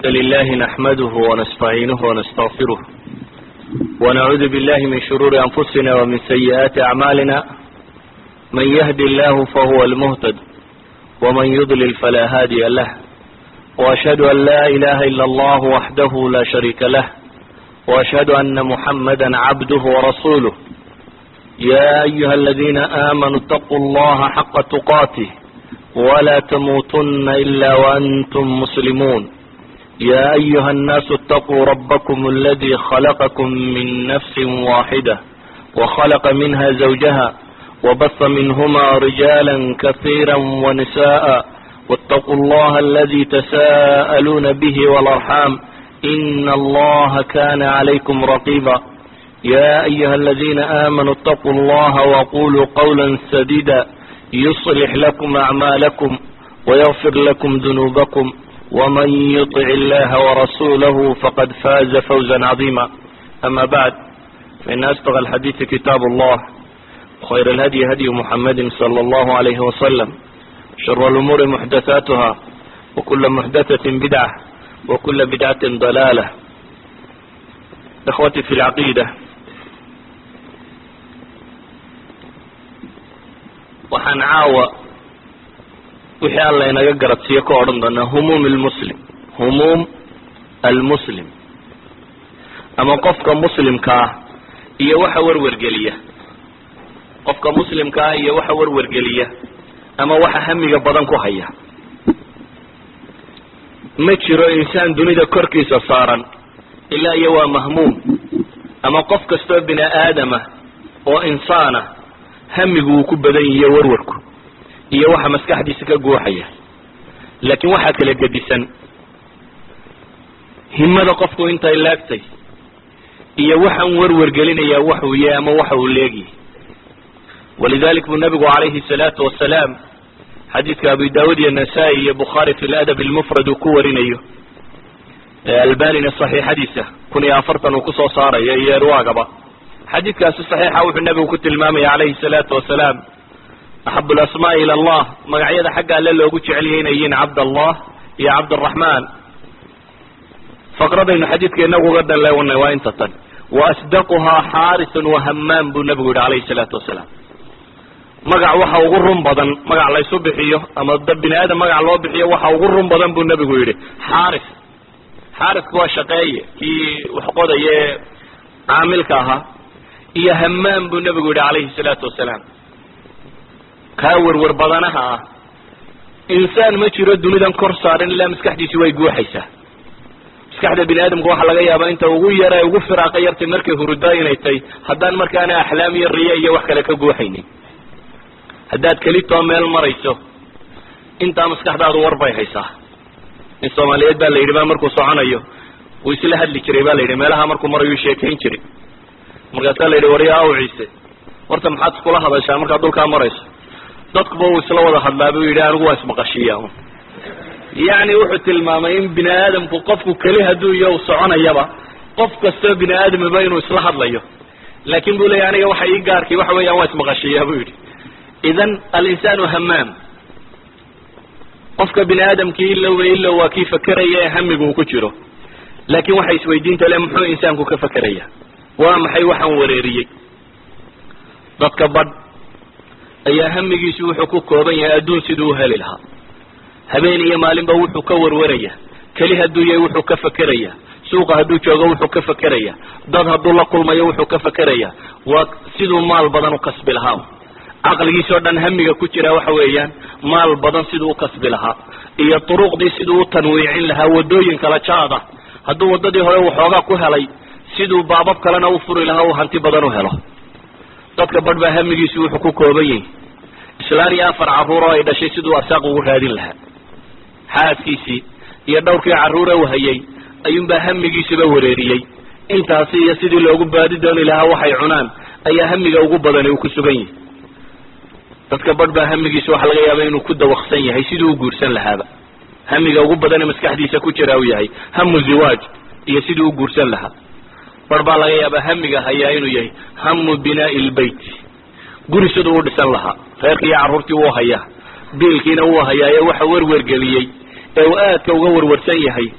لله نحمده ونستعينه ونستغفره ونعوذ بالله من شرور أنفسنا ومن سيئات أعمالنا. من يهدي الله فهو المهتد ومن يضلل فلا هادي له، وأشهد أن لا إله إلا الله وحده لا شريك له، وأشهد أن محمدا عبده ورسوله. يا أيها الذين آمنوا اتقوا الله حق تقاته ولا تموتن إلا وأنتم مسلمون. يا أيها الناس اتقوا ربكم الذي خلقكم من نفس واحدة وخلق منها زوجها وبث منهما رجالا كثيرا ونساء، واتقوا الله الذي تساءلون به والأرحام إن الله كان عليكم رقيبا. يا أيها الذين آمنوا اتقوا الله وقولوا قولا سديدا يصلح لكم أعمالكم ويغفر لكم ذنوبكم، ومن يطع الله ورسوله فقد فاز فوزا عظيما. أما بعد، فإن أصدق الحديث كتاب الله، خير الهدي هدي محمد صلى الله عليه وسلم، شر الأمور محدثاتها، وكل محدثة بدعة، وكل بدعة ضلالة. إخوتي في العقيدة، waxaan caawa wixii alla inaga garadsiiyo ka odhan doonaa humuum almuslim ama qofka muslimka ah iyo waxa warwargeliya ama waxa hamiga badan ku haya. ma jiro insaan dunida korkiisa saaran ilaa iyo waa mahmuum, ama qof kastoo bini aadama oo insaana hamigu uu ku badan yahay warwarku iyo waxa maskaxdiisa ka gooxaya. laakiin waxa kala gedisan himada qofku intay laagtay iyo waxaan warwargelinaya wax uu yahay ama waxa uu leeyahay. walidalik nabigu alayhi salatu wasalaam xadiidka Abu Daawud iyo Nasaa'i iyo Bukhari fi al-adab al-mufrad ku warinayo, Albani sahihadiisa 40 uu ku soo saarayo iyo ruwaagaba. xadiidkaasi saxiixa wuxuu nabigu ku tilmaamay alayhi salaatu wasalaam axabu alasmaa'i ila allah, magacyada xagga alle loogu jecel yahay inay yihiin cabdallah iyo cabdiraxmaan. faqradaynu xadiidkeena uga daleewanay waa inta tan: wa asdaquhaa xaarisun wa hammaam buu nabigu yihi alayhi salaatu wasalaam. magac waxa ugu run badan, magac laysu bixiyo ama dad bini aadam magac loo bixiyo waxa ugu run badan buu nabigu yidhi xaarisku waa shaqeeye kii wax qodaye caamilka ahaa, iyo hammaam buu nabigu yidhi alayhi salaatu wasalaam kaa warwar badanaha ah. insaan ma jiro dunidan kor saaran ilaa maskaxdiisi way guuxaysaa. maskaxda bini aadamka waxaa laga yaabaa inta ugu yara ugu firaaqa yartay markay hurudaa inay tahay, haddaan markaana axlaam iyo riya iyo wax kale ka guuxaynin. haddaad kelitoo meel marayso intaa maskaxdaadu war bay haysaa. in soomaaliyeed baa la yidhi markuu soconayo wuu isla hadli jiray baa la yidhi, meelaha markuu marayuu sheekayn jiray. markaasaa la yidhi waryaa aw ciise, horta maxaad iskula hadashaa markaad dhulkaa marayso? dadkuba uu isla wada hadlaa buu yidhi, anigu waa ismaqashiya. yacni wuxuu tilmaamay in bini aadamku qofku keli hadduu iyo u soconayaba, qof kastoo bini aadamaba inuu isla hadlayo. laakin buu leeyahy aniga waxa ii gaarkii waxa weeyaan waa ismaqashiya buu yidhi. idan alinsaanu hammaam, qofka bini aadamkii ilow waa kii fakeraya ee hamigu uu ku jiro. laakin waxa isweydiinta le muxuu insaanku ka fakeraya? waa maxay waxaan wareeriyey? dadka badh ayaa hamigiisu wuxuu ku kooban yahay adduun siduu u heli lahaa. habeen iyo maalinba wuxuu ka warwaraya. keli hadduu yahay wuxuu ka fakeraya. suuqa hadduu joogo wuxuu ka fakeraya. dad hadduu la kulmayo wuxuu ka fakeraya. waa siduu maal badan u kasbi lahaa. caqligiisoo dhan hamiga ku jira waxa weeyaan maal badan siduu u kasbi lahaa, iyo duruqdii siduu u tanwiicin lahaa, wadooyin kala jaada. hadduu wadadii hore waxoogaa ku helay, siduu baabab kalena u furi lahaa uu hanti badan u helo. dadka badh baa hamigiisu wuxuu ku kooban yahay islaan iyo 4 carruuroo ay dhashay siduu arsaaq ugu raadin lahaa. xaaskiisii iyo dhowrkii carruure u hayay ayuunbaa hamigiisuba wareeriyey. intaasi iyo sidii loogu baadi dooni lahaa waxay cunaan ayaa hamiga ugu badani uu ku sugan yahay. dadka badh baa hamigiisu waxa laga yaaba inuu ku dawaqsan yahay siduu u guursan lahaaba. hamiga ugu badane maskaxdiisa ku jira uu yahay hamu ziwaaj iyo siduu u guursan lahaa. badh baa laga yaabaa hamiga hayaa inuu yahay hamu binaa'i lbayt, guri siduu u dhisan lahaa. reerkii iyo carruurtii wuu hayaa, biilkiina wuu hayaaye waxa werwergeliyey ee uu aadka uga warwarsan yahay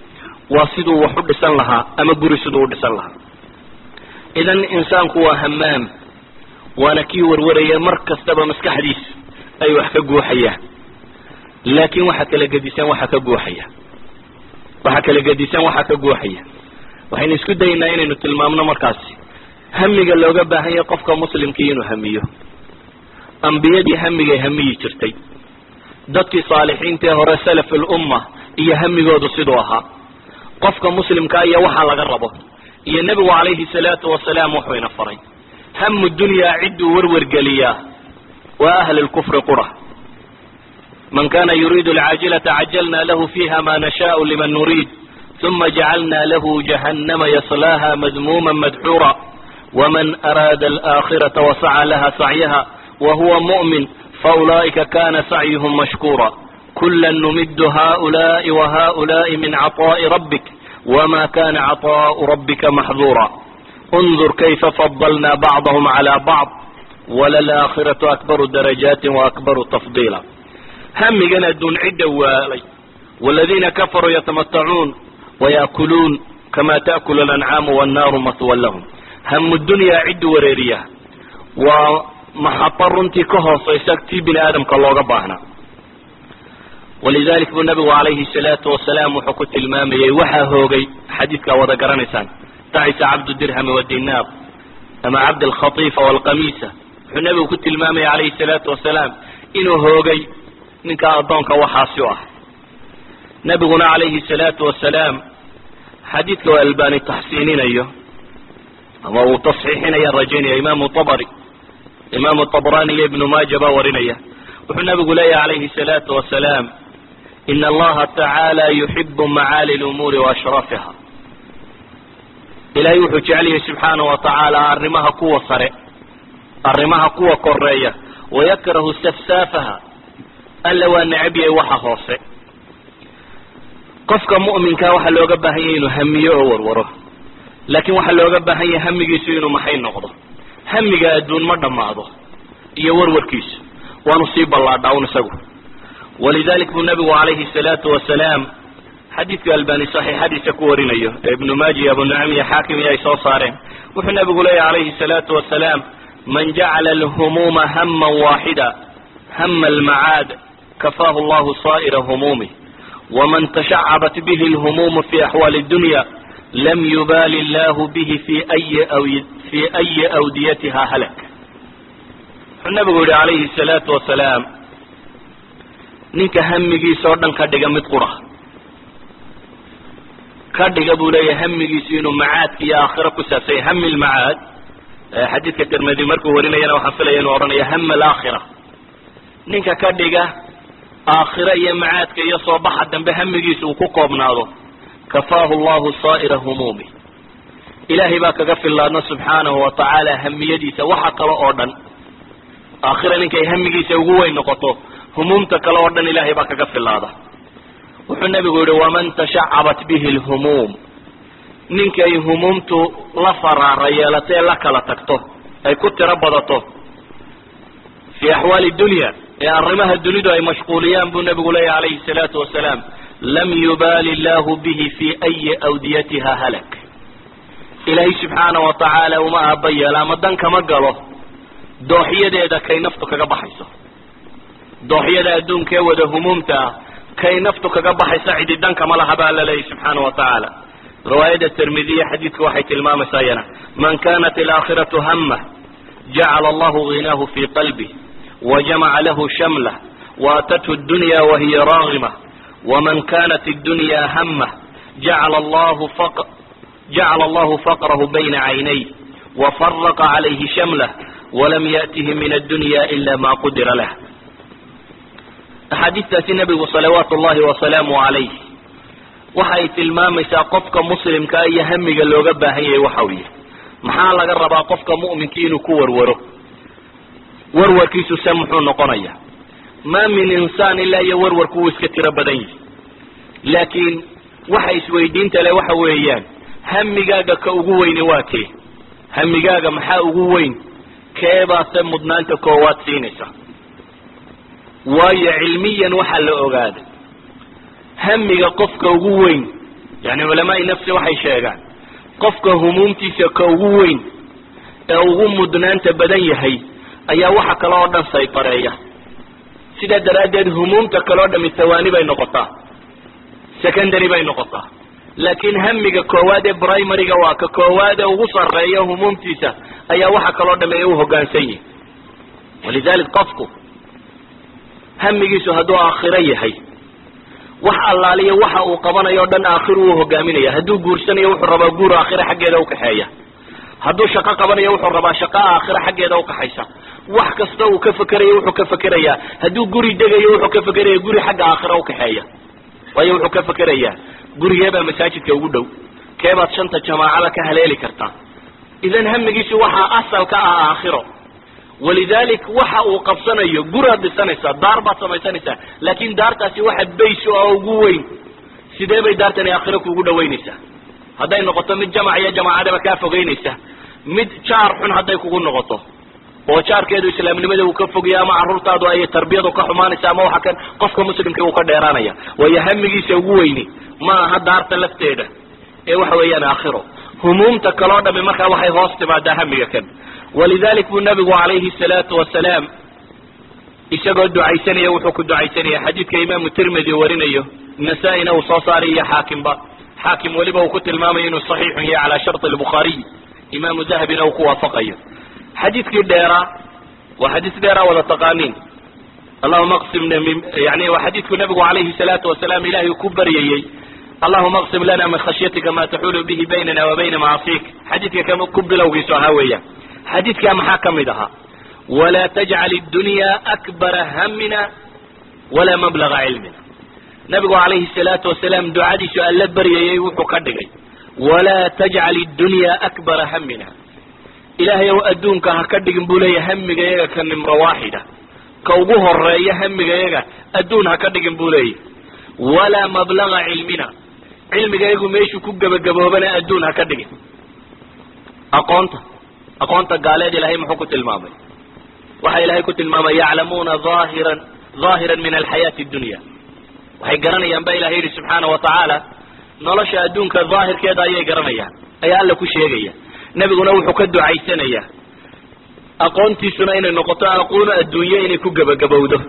واسدو وحد سن لها أما قرسدو ود سن لها. إذن إنسان هو همام وانا كي وروريا مركز تبا مسك حديث أي وحكا قوحية، لكن وحكا لقديسان وحكا قوحية، وحكا لقديسان وحكا قوحية. وحين اسكو داينا إنو تلمامنا مركزي همي قال لو قبا هيا قفك مسلم كينو هميو أنبيادي همي همي جرتي dadkii saalixiinta hore salaf al-umma iyo hamigoodu sidoo ahaa qofka muslimka ayaa waxa laga rabo iyo nabiga kaleeyhi salaatu wasalaam wuxuu ina faray hamu dunya cidu warwar galiya wa ahli al-kufr qura man kana yuridu al-ajilata ajjalna lahu fiha ma nasha'u liman nurid thumma ja'alna lahu jahannama yaslaha madmuman madhura ومن أراد الآخرة وسعى لها سعيها وهو مؤمن فأولئك كان سعيهم مشكورا كلا نمد هؤلاء وهؤلاء من عطاء ربك وما كان عطاء ربك محظورا انظر كيف فضلنا بعضهم على بعض وللآخرة أكبر درجات وأكبر تفضيلا. هم جنا دون عدة والذين كفروا يتمتعون ويأكلون كما تأكل الأنعام والنار مثوى لهم. هم الدنيا عد وريرية ومحطر انتي كهو صيساكتي بن آدم كالله قباهنا. ولذلك النبي عليه الصلاة والسلام وحكوت المامي وحا هوغي حديثك وذكرانسان تعيس عبد الدرهم والدينار أما عبد الخطيفة والقميسة. النبي وكت المامي عليه الصلاة والسلام إنه هوغي منك أضانك وحاسوه. نبينا عليه الصلاة والسلام حديثك والباني تحسينين أيه أما تصحيحين يا رجين يا إمام الطبراني ابن ماجه باورينيا. وحنا بيقول عليه الصلاة والسلام إن الله تعالى يحب معالي الأمور وأشرافها. إلهي وحج عليه سبحانه وتعالى أرمها قوة صريع أرمها قوة قرية ويكره استفسافها ألا وأن عبيه وحا خاصي قفك مؤمن كاوحا لو قبه هميه وروره لكن waxa looga baahan yahay hamigiisu inuu maxay noqdo hamiga aduun ma dhamaado iyo warwarkiisu waanu sii balaadhawn isagu. ولذلك النبي عليه الصلاة والسلام حديث الباني صحيح حديث كورينيو ابن ماجه ابو نعيم حاكم يا سو صارين وحنا بيقول عليه الصلاة والسلام من جعل الهموم هما واحدا هم المعاد كفاه الله صائر همومه ومن تشعبت به الهموم في أحوال الدنيا لم يبال الله به في أي أوديتها هلك. النبي عليه الصلاة والسلام نيك همجي صورنا كدجا متقرة كدجا بولي همجي سينو معاد يا آخرة كساسي هم المعاد حديث كترمذي مركو ورينا ينا وحفلة ينا ورنا يا هم الآخرة نيك كدجا آخرة يا معاد كي يصبح حدا بهمجي سوكوكو بناضو كفاه الله صائر همومي. إلهي باك غفر الله سبحانه وتعالى هميدي سوحا كلا أردن آخرا لنكي هميدي سوغوين نقطو همومتك كلا أردن إلهي باك غفر الله. وحنا بيقول ومن تشعبت به الهموم ننكي همومتو لفر ريالتي لك لتكتو أي كنت ربضتو في أحوال الدنيا يا الرمها الدنيا أي مشغوليان بالنبي قولي عليه الصلاة والسلام لم يبال الله به في أي أوديتها هلك. إلهي سبحانه وتعالى وما أبي لا مدن كما قاله دوحية دا كي نفتك قبحيسه دوحية دا دون كي ودا همومتا كي نفتك قبحيسه عيد الدن كما لها بألا لي سبحانه وتعالى. رواية الترمذية حديث وحي المام ساينة من كانت الآخرة همه جعل الله غناه في قلبه وجمع له شمله واتته الدنيا وهي راغمة ومن كانت الدنيا همه جعل الله فقره بين عينيه وفرق عليه شمله ولم يأته من الدنيا إلا ما قدر له. حديث النبي صلوات الله وسلامه عليه waxay tilmaamaysaa qofka muslimka iyo hamiga looga baahan yahay waxa weeye maxaa laga rabaa qofka mu'minka inuu ku warwarkiisu samxuu noqonaya ma min insaan illa warwarku iska tira badan yahay laakiin waxa isweydiinta leh waxa weeyaan hamigaaga ka ugu weyn waa kee hamigaaga maxaa ugu weyn keeba mudnaanta koowaad siinaysa waayo cilmiyan waxa la ogaaday hamiga qofka ugu weyn يعني علماء نفسي waxay sheegaan qofka humumtiisa ka ugu weyn ee ugu mudnaanta badan yahay ayaa waxa kale oo dhan saytareeya sida daraadeed humumta kale oo dhan tawaani bay noqotaa secondary bay noqotaa laakiin hamiga koowaad ee primary-ga waa ka koowaad ee ugu sareeya humumtiisa ayaa waxa kale oo dhan ay u hoggaansan yihiin walidaalid qofku hamigiisu hadduu aakhiro yahay wax allaaliya waxa uu qabanayo dhan aakhiro uu hogaaminaya hadduu guursanayo wuxuu rabaa guur aakhiro xaggeeda u kaxeeya hadduu shaqo qabanayo wuxuu rabaa shaqo aakhiro xaggeeda u kaxaysa wax kasta uu ka fakerayo wuxuu ka fakerayaa hadduu guri degayo wuxuu ka fakerayaa guri xagga aakhiro u kaxeeya waayo wuxuu ka fakerayaa gurigeebaa masaajidka ugu dhow keebaad shanta jamaacada ka haleeli kartaa idan hamigiisu waxaa asal ka ah aakhiro ولذلك waxa uu qabsanayo guraad dhisanaysa daar baad samaysanaysaa laakiin daartaasi waxa bayso oo ugu weyn sidee bay daartani aakhiro kuugu dhaweynaysaa hadday noqoto mid jamac iyo jamaacadaba kaa fogeynaysa mid jaar xun hadday kugu noqoto oo jaarkeedu islaamnimada uu ka fogeeyo ama carruurtaadu ay tarbiyadu ka xumaanaysa ama waxa kan qofka muslimka uu ka dheeraanaya waayo hamigiisa ugu weyni ma aha daarta lafteeda ee waxa weeyaan aakhiro humumta kaloo dhami markaa waxay hoos timaadaa hamiga kan ولذلك النبي عليه الصلاة والسلام isagoo ducaysanaya wuxuu ku ducaysanaya xadiidka imaam tirmidhi warinayo nasaa-ina uu soo saaraya xaakimba xaakim waliba uu ku tilmaamayo inuu saxiixun yahay calaa shart al-bukhari imaamu dahabina uu ku waafaqayo xadiidkii dheeraa waa xadiis dheeraa wada taqaaniin allahuma aqsimna yani waa xadiidku nabigu calayhi salaatu wasalaam ilaahay ku baryayey allahuma aqsim lana min khashyatika ma taxulu bihi baynana wa bayna macaasik xadiidka kan ku bilowgiisu ahaa weeyaan xadiidkaa maxaa ka mid ahaa walaa tajcal iddunya akbara hamina walaa mablaga cilmina nabigu calayhi salaatu wasalaam ducadiisu alla baryayey wuxuu ka dhigay walaa tajcal iddunya akbara hamina ilaahay ow adduunka ha ka dhigin buu leeyahy hamigayaga ka nimro waaxida ka ugu horeeya hamigayaga adduun ha ka dhigin buu leeyahy walaa mablaga cilmina cilmigayagu meeshuu ku gebagaboobana adduun ha ka dhigin aqoonta gaaleed ilahay muxuu ku tilmaamay waxa ilahay ku tilmaamay yaclamuuna ظaahiran min alxayaati اdunya waxay garanayaan ba ilahay yihi subxaana watacaala nolosha adduunka daahirkeeda ayay garanayaan ayaa alla ku sheegaya nebiguna wuxuu ka ducaysanaya aqoontiisuna inay noqoto aqoon adduunye inay ku gebagabowdo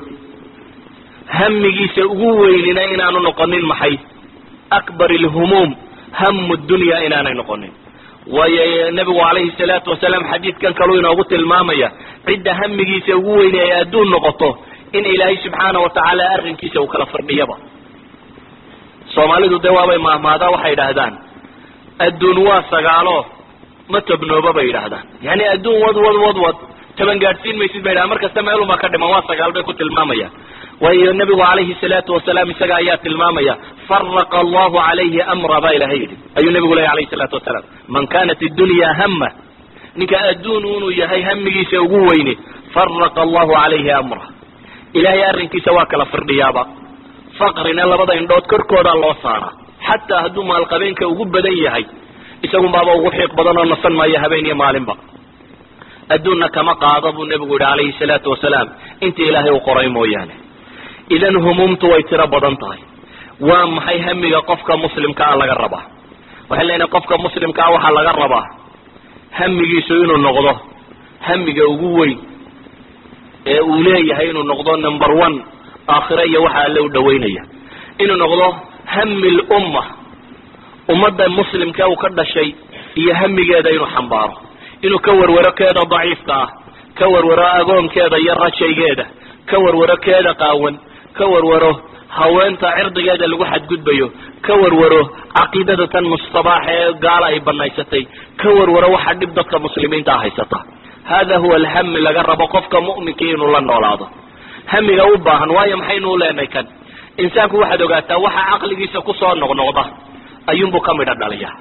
hamigiisa ugu weynina inaanu noqonin maxay akbar اlhumuum hamu dunya inaanay noqonin waayo nabigu calayhi salaatu wasalaam xadiidkan kaluu inoogu tilmaamaya cidda hamigiisa ugu weynay ay adduun noqoto in ilaahay subxaana watacaala arrinkiisa uu kala fardhiyaba soomaalidu dee waabay mahmaadaa waxay idhaahdaan adduun waa sagaalo ma tobnooba bay yidhaahdaan yani adduun wad toban gaadhsiin maysid bay yidhahdaan mar kasta meelunbaa ka dhiman waa sagaal bay ku tilmaamayaan waayo nabigu calayhi salaatu wasalaam isaga ayaa tilmaamaya faraqa allahu calayhi amra baa ilahay yidhi ayuu nabigu leeyahy alayhi salaatu wasalaam man kanat iddunya hama ninka adduun inuu yahay hamigiisa ugu weyne faraqa allahu calayhi amra ilahay arrinkiisa waa kala firdhiyaaba faqrina labada indhood korkoodaa loo saaraa xataa hadduu maalqabeenka ugu badan yahay isagun baaba ugu xiiq badan oo nasan maayo habeen iyo maalinba adduunna kama qaado buu nabigu yihi calayhi salaatu wasalaam inta ilaahay u qoray mooyaane idan humumtu way tiro badan tahay waa maxay hamiga qofka muslimkaa laga rabaa waxay leedahay qofka muslimkaa waxaa laga rabaa hamigiisu inuu noqdo hamiga ugu weyn ee uu leeyahay inuu noqdo number one aakhira iyo waxa alle u dhaweynaya inuu noqdo hami lumma ummadda muslimka uu ka dhashay iyo hamigeeda inuu xambaaro inuu ka warwaro keeda daciifka ah ka warwaro agoonkeeda iyo rajaygeeda ka warwaro keeda qaawan ka warwaro haweenta cirdigeeda lagu xadgudbayo ka warwaro caqiidada tan mustabaax ee gaala ay banaysatay ka warwaro waxa dhib dadka muslimiinta haysata hada huwa alhami laga rabo qofka mu'minka inuu la noolaado hamiga u baahan waayo maxaynu leenahay kan insaanku waxaad ogaataa waxa caqligiisa kusoo noqnoqda ayuunbuu ka midha dhaliya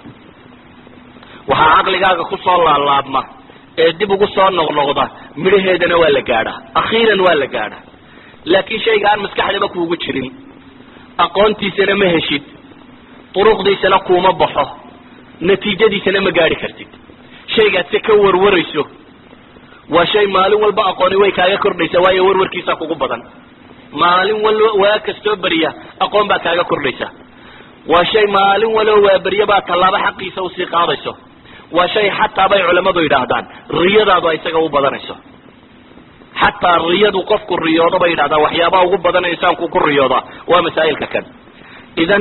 waxaa caqligaaga kusoo laalaabma ee dib ugu soo noqnoqda midhaheedana waa la gaadhaa akhiiran waa la gaadhaa laakiin shayga aan maskaxdaba kuugu jirin aqoontiisana ma heshid duruqdiisana kuuma baxo natiijadiisana ma gaadhi kartid shaygaad se ka warwarayso waa shay maalin walba aqooni way kaaga kordhaysa waayo warwarkiisa kugu badan maalin walba waa kastoo beriya aqoon baa kaaga kordhaysa وشيء مال ولو بريبا طلبة حقي سوسي قاضيسه وشيء حتى بيع علماء يراهدان رياضة ضايسة وبدنسه حتى الرياضة قفك الرياضة بيراهدا وحيابا وبدن إنسان كوك الرياضة ومسائل ككن إذن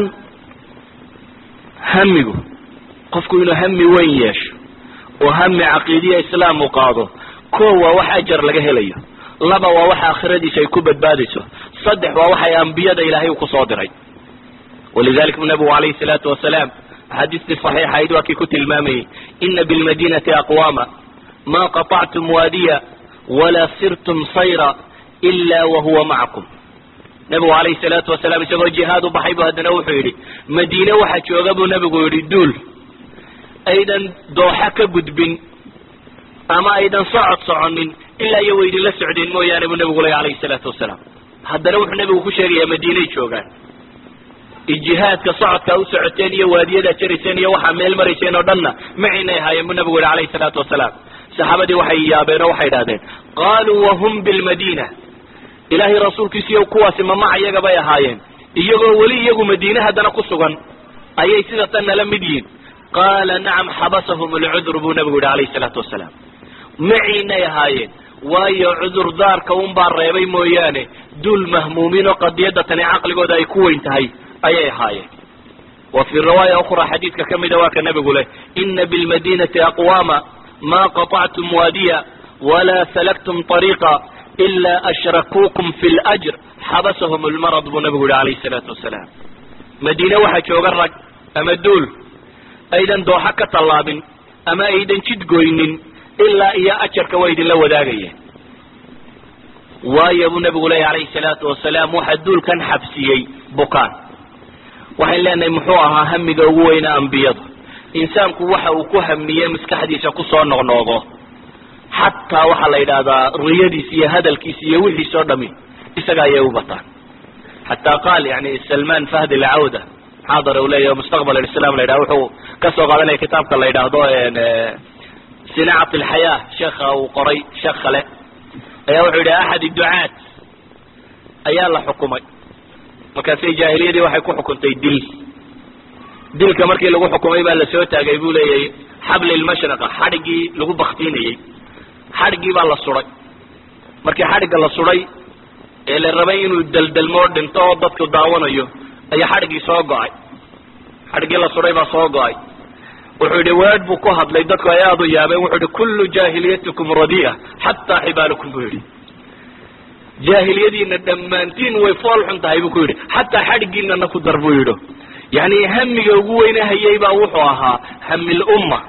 همه قفك إنه هم ويش وهم عقيدية إسلام وقاضه كوة وحجر لجهليه لبا ووحى آخردي شيء كبد بادسه صدح ووحى أنبياء إلهي وقصادري ولذلك من النبي عليه الصلاة والسلام حديث صحيح أيضا كي كنت المامي إن بالمدينة أقواما ما قطعتم واديا ولا سرتم صيرا إلا وهو معكم نبي عليه الصلاة والسلام يقول جهاد بحيبها دنوحيري مدينة واحد شوغب نبي يقول أيضا دوحك قدبين أما أيضا صعنين إلا يويد الله سعدين مو يعني النبي عليه الصلاة والسلام هذا نوح النبي وكشري مدينة شوغان الجهاد كصعد كأوسعتين وادية تريسين وحمل مريسين ودنا معنا هاي النبي عليه الصلاة والسلام صحابتي وحي يابين وحي دادين قالوا وهم بالمدينة إلهي رسول كيسيو كواس ما معي يقبايا هايين يقول ولي يقول مدينة هذا نقصغن أي سيدة لمدين قال نعم حبسهم العذر بنبي عليه الصلاة والسلام معنا هايين وايو عذر دار كون بار ريبي موياني دول مهمومين وقد يدتني عقل قد يكون انتهي أي هاي وفي الرواية أخرى حديث كم دواك النبي يقول إن بالمدينة أقواما ما قطعتم واديا ولا سلكتم طريقا إلا أشركوكم في الأجر حبسهم المرض بنبي عليه الصلاة والسلام مدينة واحد شوغرك أما الدول أيضا دوحك طلاب أما أيضا شدقوين إلا إيا أشرك ويد الله وداقية ويا النبي عليه الصلاة والسلام واحد دول كان حبسيي بكان waxay leenahay muxuu ahaa hamiga ugu weyn anbiyada insaanku waxa uu ku hamiye maskaxdiisa ku soo noqnoqdo hatta waxa la yiraahdaa riyadiisa iyo hadalkiisa iyo wixii soo dhami isaga ayay u bataan hatta qaal yani Salman Fahd al-Auda حاضر ولا مستقبل الإسلام لا يروحوا كسر قالنا كتاب الله يدعو صناعة الحياة شيخ أو قري شيخ له يوعد أحد الدعاة أيال حكومي وكان في جاهلية دي واحد يكون حكومتي دل كمركي لغو حكومي بقى لسوتا جايبوا لي حبل المشرقة حرقي لغو بختيني حرقي بقى للصري مركي حرق للصري اللي الربين والدلدل مورد انتو ضدك الدعوان ايو اي حرقي صوقعي حرقي للصري بقى صوقعي وحود واد بكوهد ليدك يا ضيابي وحود كل جاهليتكم رديئة حتى حبالكم بيري جاهليتي ندمانتين ويفالح انتهي بكوري حتى حرقين انكو ضربو يدو يعني هم يقوينا هيبا وحوها هم الأمة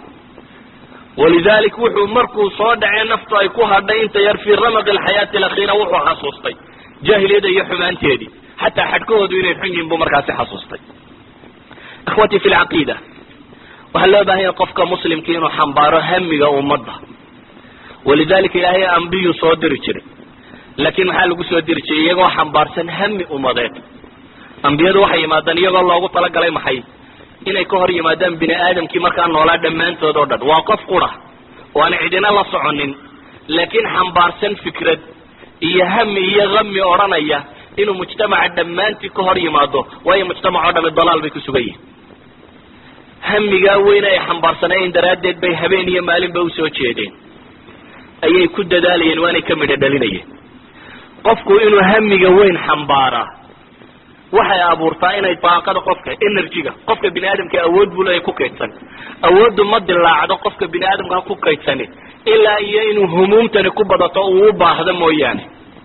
ولذلك وحو مركو صادع نفطا يكوها دا انت يرفي رمق الحياة الأخيرة وحو حصوصتي جاهليتي يحمان تيدي حتى حدكوه دوين الحنجين بمركاسي حصوصتي اخوتي في العقيدة وهلا باهي قفك مسلم كينو حنباره همي ومضى ولذلك إلهي أنبي صادر جري لكن حال صادر جري يقو حنبارسن همي ومضيت أنبياء وحي مادان يقو الله طلق علي محي إني كهر يمادان بني آدم كما كان ولا دمان تدودد واقف قرى وانا عدنا الله صعنين لكن حنبارسن فكرة إيا همي إيا غمي أورانيا إنو مجتمع الدمان كهر يمادو وهي مجتمع عدم الضلال بيكو سبيه hamigaa weyn ay xambaarsanayeen daraaddeed bay habeen iyo maalinba u soo jeedeen ayay ku dadaalayeen waanay ka midho dhalinayeen qofku inuu hamiga weyn xambaaraa waxay abuurtaa inay daaqada qofka energy-ga qofka bini aadamka awood buu leeyahay ku kaydsan awooddu ma dilaacdo qofka bini aadamka ku kaydsan ilaa iyo inuu humuumtani ku badato uu u baahdo mooyaane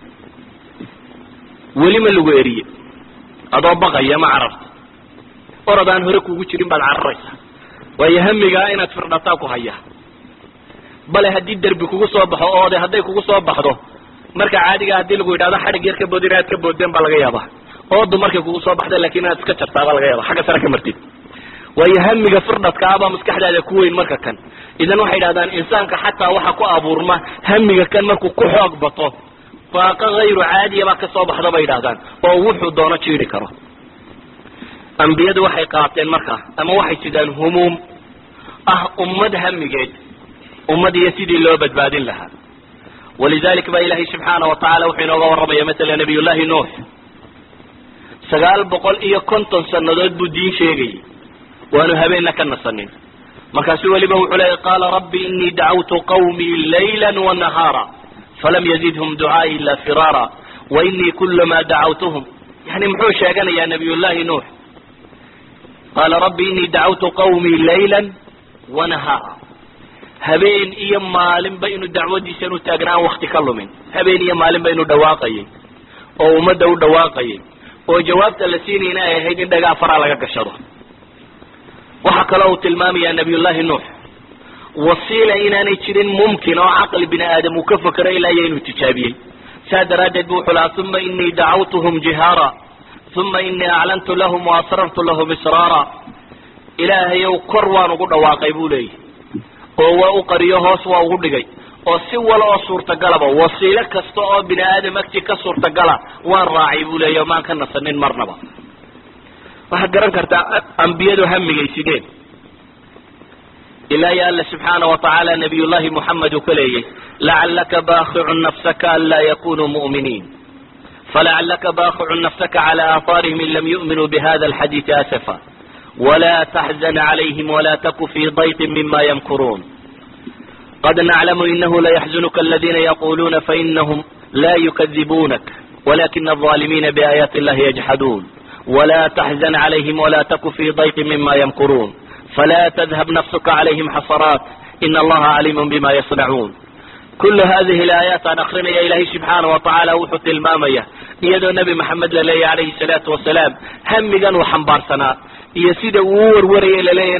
weli ma lagu eriye adoo baqaya ma carabta oradaan hore kugu jirin baad cararaysa way hamiga inaad firdhataa ku haya bal hadii darbi kugu soo baxo oo haday kugu soo baxdo marka caadiga hadii lagu yiraahdo xarig yar ka boodiraad ka boodeen baa laga yaabaa oo dumarka kugu soo baxdo laakiin aad iska jartaa baa laga yaabaa xaga sare ka martid way hamiga firdhadka aba maskaxdaada ku weyn marka kan idan waxay yiraahdaan insaanka xataa waxa ku abuurma hamiga kan markuu ku xoog bato faaqa غير caadiya baa ka soo baxdo bay yiraahdaan oo wuxuu doono jiiri karo أنبياء وحي قاطين مركا أما وحي سيدان هموم أمد همجيد أمد يسيدي اللي بدبادين لها ولذلك بقى إلهي سبحانه وتعالى وحين ورب مثل نبي الله نوح 950 sanadood buu diin sheegay waanu habeenna ka nasanin markaasuu waliba wuxuu leeyahay qaala rabbi innii dacawtu qawmii laylan wa nahaara falam yazidhum ducaai illa firaara wa innii kullamaa dacawtuhum yani muxuu sheeganayaa nabiyullaahi nuux qaala rabbi innii dacawtu qawmii laylan wa nahaara habeen iyo maalinba inuu dacwadiisa inu taagnaan wakti ka lumin habeen iyo maalinba inuu dhawaaqayay oo ummadda u dhawaaqayay oo jawaabta la siinayna ay ahayd in dhagaa faraa laga gashado waxaa kaloo uu tilmaamayaa nabiyullaahi nuux wasiila inaanay jirin mumkin oo caqli bini aadam uu ka fakero ilaa iyo inuu tijaabiyey saa daraaddeed bu wuxuu lahaa uma inii dacawtuhum jihaara uma inii aclantu lahum waasrartu lahum israara ilaahayow kor waan ugu dhawaaqay buu leeyahy oo waa u qariyo hoos waa ugu dhigay oo si wala oo suurtagalaba wasiilo kasta oo bini aadam agtii ka suurtagala waan raacay buu leeyahy maan ka nasanin marnaba waxaad garan kartaa ambiyadu hamigaysideen ilaa ya alla subxaana watacaala nabiyullahi muxamed uu ka leeyay lacalaka baakicun nafsaka an laa yakunuu mu'miniin falacalaka baakicun nafsaka cala aahaarihim in lam yu'minuu bihada alxadiidi asafa wla taxzan calayhim wla taku fii dayqin mima yamkuruun qad naclamu inahu layaxzunka aladina yaquluuna fainahum la yukadibuunak walakina alظaalimiina biaayaati illahi yajxaduun wla taxzan calayhim wla taku fii dayqin mima yamkuruun fala tadhab nafsuka calayhim xasaraat ina allaha caliimun bima yasnacuun kul hadihi alaayaat aan akrinaya ilaahay subxaana watacaala wuxuu tilmaamaya iyadoo nebi maxamed la leeyahy calayhi salaatu wasalaam hamigan uu xambaarsanaa iyo sida uu warwarayay laleeyahay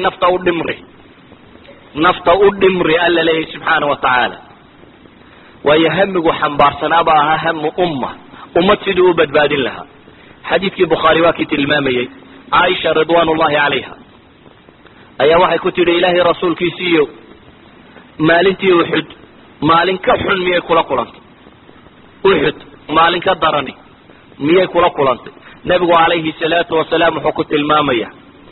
nafta u dhimri alla leeyahay subxaana watacaala waayo hamigu xambaarsanaaba ahaa hamu ummad siduu u badbaadin lahaa xadiidkii bukhaari waa kii tilmaamayey caaisha ridwaan ullahi calayha ayaa waxay ku tidhi ilaahay rasuulkiisiiyo maalintii uxud maalin ka xun miyay kula kulantay uxud maalin ka darani miyay kula kulantay nebigu calayhi salaatu wasalaam wuxuu ku tilmaamaya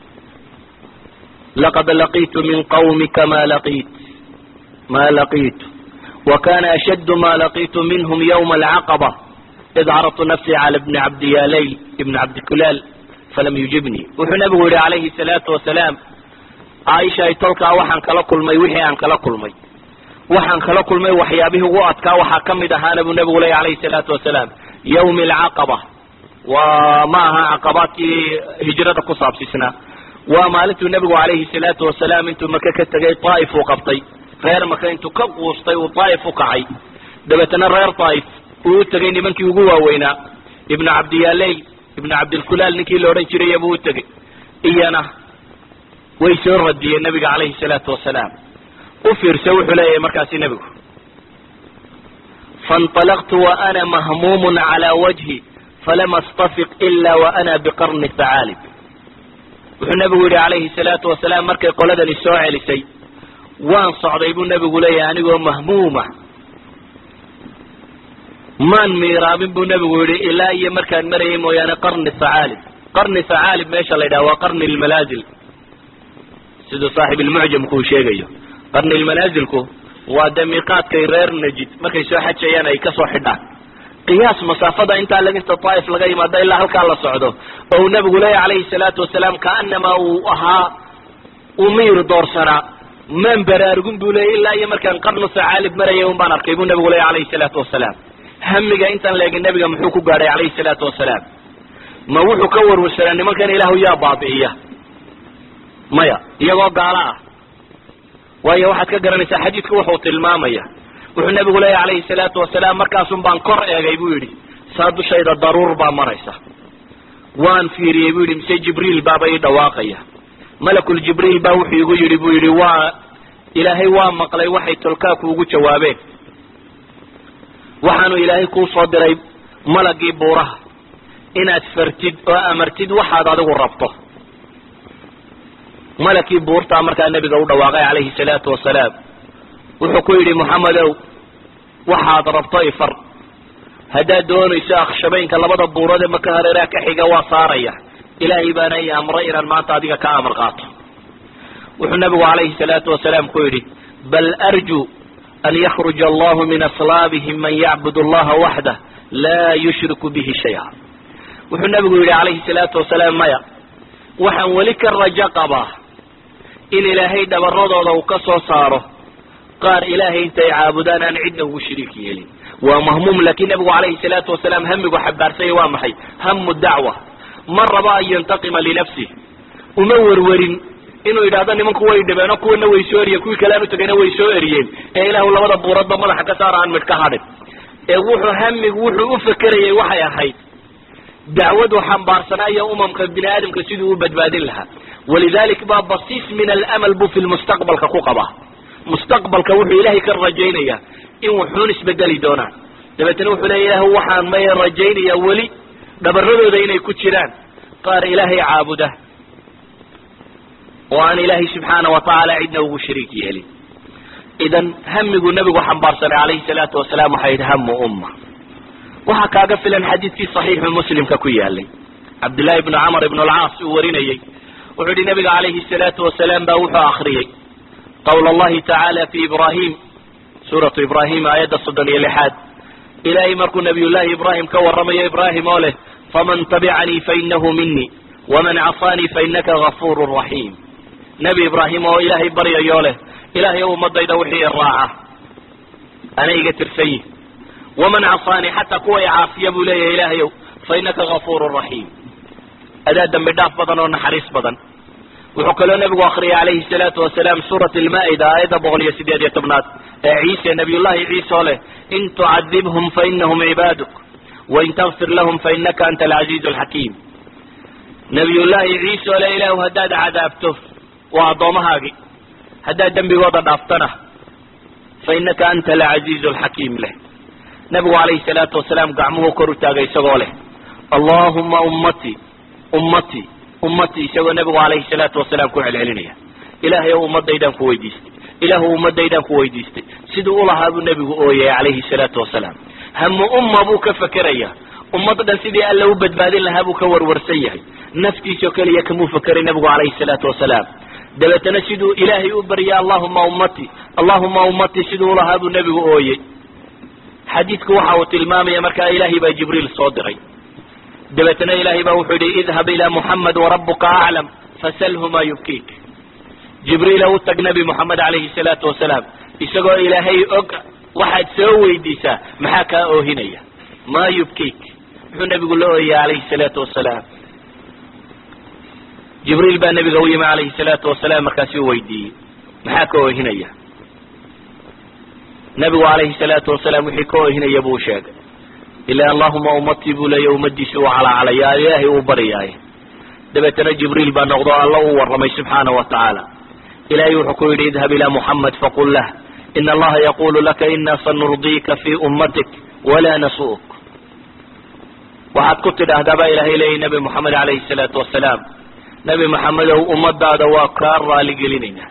laqad laqiitu min qawmika ma laqiitu wakana ashaddu ma laqiitu minhum ywma alcaqaba id caradtu nafsii cala bni cabdiyaalay ibni cabdikulaal falam yujibnii wuxuu nebigu yihi calayhi salaatu wasalaam caaisha ay tolkaa waxaan kala kulmay wixii aan kala kulmay waxaan kala kulmay waxyaabihii ugu adkaa waxaa ka mid ahaana buu nebigu leeyay calayhi salaatu wasalaam yawmi alcaqaba waa ma aha caqabaadkii hijrada ku saabsisnaa waa maalintuu nebigu calayhi salaatu wasalaam intuu maka ka tegay taa'if uu qabtay reer maka intuu ka quustay uu taa'if u kacay dabeetana reer taa'if uu u tegay nimankii ugu waaweynaa ibnu cabdiyaaley ibnu cabdilkulaal ninkii la odhan jiray buu u tegay iyana way soo radiyeen nabiga calayhi salaatu wasalaam u fiirsa wuxuu leeyahay markaasi nebigu faاnطalaqtu waana mahmuumun calaa wajhi falam astafiq ila waana biqarni thacaalib wuxuu nebigu yihi calayhi salaatu wasalaam markay qoladani soo celisay waan socday buu nebigu leeyahay anigoo mahmuuma maan miiraabin buu nebigu yihi ilaa iyo markaan marayay mooyaane qarni thacaalib meesha la yidhaha waa qarni lmalaazil siduu saaxib ilmucjamku uu sheegayo qarni lmanaazilku waa dee miiqaadkay reer najid markay soo xajayaan ay kasoo xidhaan qiyaas masaafada intaa laginta taa'if laga yimaado ilaa halkaa la socdo oo uu nebigu leeyahy calayhi salaatu wasalaam kaanamaa uu ahaa uu miyir doorsanaa maan baraarugin buu leeyay ilaa iyo markaan qarnu thacaalib marayay un baan arkay buu nebigu leeyahy calayhi salaatu wasalaam hamiga intaan leegin nebiga muxuu ku gaadhay calayhi salaatu wasalaam ma wuxuu ka warwarsanaa nimankan ilaahu yaa baabi'iya maya iyagoo gaalo ah waayo waxaad ka garanaysaa xadiidku wuxuu tilmaamaya wuxuu nebigu leeyahy calayhi salaatu wasalaam markaasun baan kor eegay buu yidhi saa dushayda daruur baa maraysa waan fiiriyey buu yidhi mise jibriil baaba ii dhawaaqaya malakuljibriil baa wuxuu igu yidhi buu yidhi waa ilaahay waa maqlay waxay tolkaa kuugu jawaabeen waxaanu ilaahay kuu soo diray malagii buuraha inaad fartid oo amartid waxaad adigu rabto malakii buurtaa markaa nebiga u dhawaaqay calayhi salaatu wasalaam wuxuu ku yidhi moxamedow waxaad rabto ifar haddaad doonayso akhshabaynka labada buurade maka hareeraha ka xiga waa saaraya ilaahay baana i amray inaan maanta adiga ka amar qaato wuxuu nebigu calayhi salaatu wasalaam ku yidhi bal arju an yakhruja allahu min aslaabihim man yacbud allaha waxdah laa yushriku bihi shaya wuxuu nabigu yidhi calayhi salaatu wasalaam maya waxaan weli ka rajo qabaa in ilaahay dhabaradooda uu ka soo saaro qaar ilaahay intay caabudaan aan cidna ugu shariik yeelin waa mahmuum laakiin nabigu calayhi salaatu wasalaam hamigu xabaarsanya waa maxay hamu dacwa ma raba an yantaqima linafsih uma werwerin inuu yidhaahdo nimanku way dhibeen kuwana way soo eriyeen kuwii kale aan u tagayna way soo eriyeen ee ilaahu labada buuradba madaxa ka saara aan midh ka hadhin ee wuxuu hamigu wuxuu u fekerayay waxay ahayd dacwadu xambaarsanaayo umamka bini aadamka siduu u badbaadin lahaa walidalik baa basiis min alamal buu fi lmustaqbalka ku qabaa mustaqbalka wuxuu ilaahay ka rajaynaya in wuxuun isbedeli doonaan dabeetana wuxuu leeya ilahu waxaan maya rajaynaya weli dhabaradooda inay ku jiraan qaar ilaahay caabuda oo aan ilaahay subxaana watacaala cidna ugu shariik yeelin idan hamigu nabigu xambaarsanay calayhi salaatu wasalaam waxay yidhi hamu umma waxaa kaaga filan xadiidkii saxiixu muslimka ku yaalay cabdillahi ibnu camar ibnu alcaas uu warinayey wuxuu yihi nabiga calayhi salaatu wasalaam baa wuxuu akriyey qawla allahi tacaala fi ibrahim suuratu ibrahim aayadda 36 ilaahay markuu nabiyullahi ibrahim ka warramayo ibrahim oo leh faman tabicanii fainahu minii waman casaanii fainaka gafuru raxiim nebi ibrahim oo ilaahay baryayo leh ilaahay ummadayda wixii raaca ana iga tirsanyi waman casaanii xataa kuwa caafiya buu leeyahay ilaahayow fainaka gafuru raxiim adaa dambi dhaaf badan oo naxariis badan wuxuu kaloo nabigu akriyay calayhi salaatu wasalaam suurat almaa'ida aayadda 118 ee ciise nabiyullahi ciise oo leh in tucadibhum fainahum cibaaduk wain takfir lahum fainaka anta alcaziizu alxakiim nabiyullahi ciise oo leh ilaahu haddaad cadaabto waa addoomahaagi haddaad dembigooda dhaaftana fainaka anta alcaziizu alxakiim leh nabigu calayhi salaatu wasalaam gacmuhu kor u taagay isagoo leh allahuma ummatii ummatii ummatii isagoo nabigu calayhi salaatu wasalaam ku celcelinaya ilaahay oo ummadaydan ku weydiistay ilaahu ummadaydan ku weydiistay siduu ulahaa buu nabigu ooyay calayhi salaatu wasalaam hamu umma buu ka fekeraya ummad dhan sidii alla u badbaadin lahaa buu ka warwarsan yahay naftiisoo keliya kamuu fekeray nabigu calayhi salaatu wasalaam dabeetana siduu ilaahay u baryay allahuma ummatii siduu ulahaa buu nabigu ooyey xadiidku waxa uu tilmaamaya markaa ilaahay baa jibriil soo diray dabeetana ilaahay baa wuxuu yihi idhab ilaa muxamed warabuka aclam fasalhu ma yubkiik jibriila u tag nabi moxamed calayhi salaatu wasalaam isagoo ilaahay og waxaad soo weydiisaa maxaa kaa oohinaya ma yubkiik muxuu nabigu la ooyay calayhi salaatu wasalaam jibriil baa nabiga u yimi calayhi salaatu wasalaam markaasi u weydiiyey maxaa ka oohinaya nabigu calayhi salaatu wasalaam wixii ka oohinaya buu sheegay ilaa allahuma ummatii buu leeya ummadiisi uu calacalaya ilaahay uu baryaaye dabeetana jibriil baa noqdo alla u warramay subxaana wa tacaala ilahay wuxuu ku yidhi idhab ilaa muxamed faqul lah ina allaha yaqulu laka ina sanurdiika fi ummatik walaa nasuuk waxaad ku tidhaahdaa baa ilahay leeyay nabi moxamed calayhi salaatu wasalaam nabi maxamedow ummadaada waa kaa raaligelinayna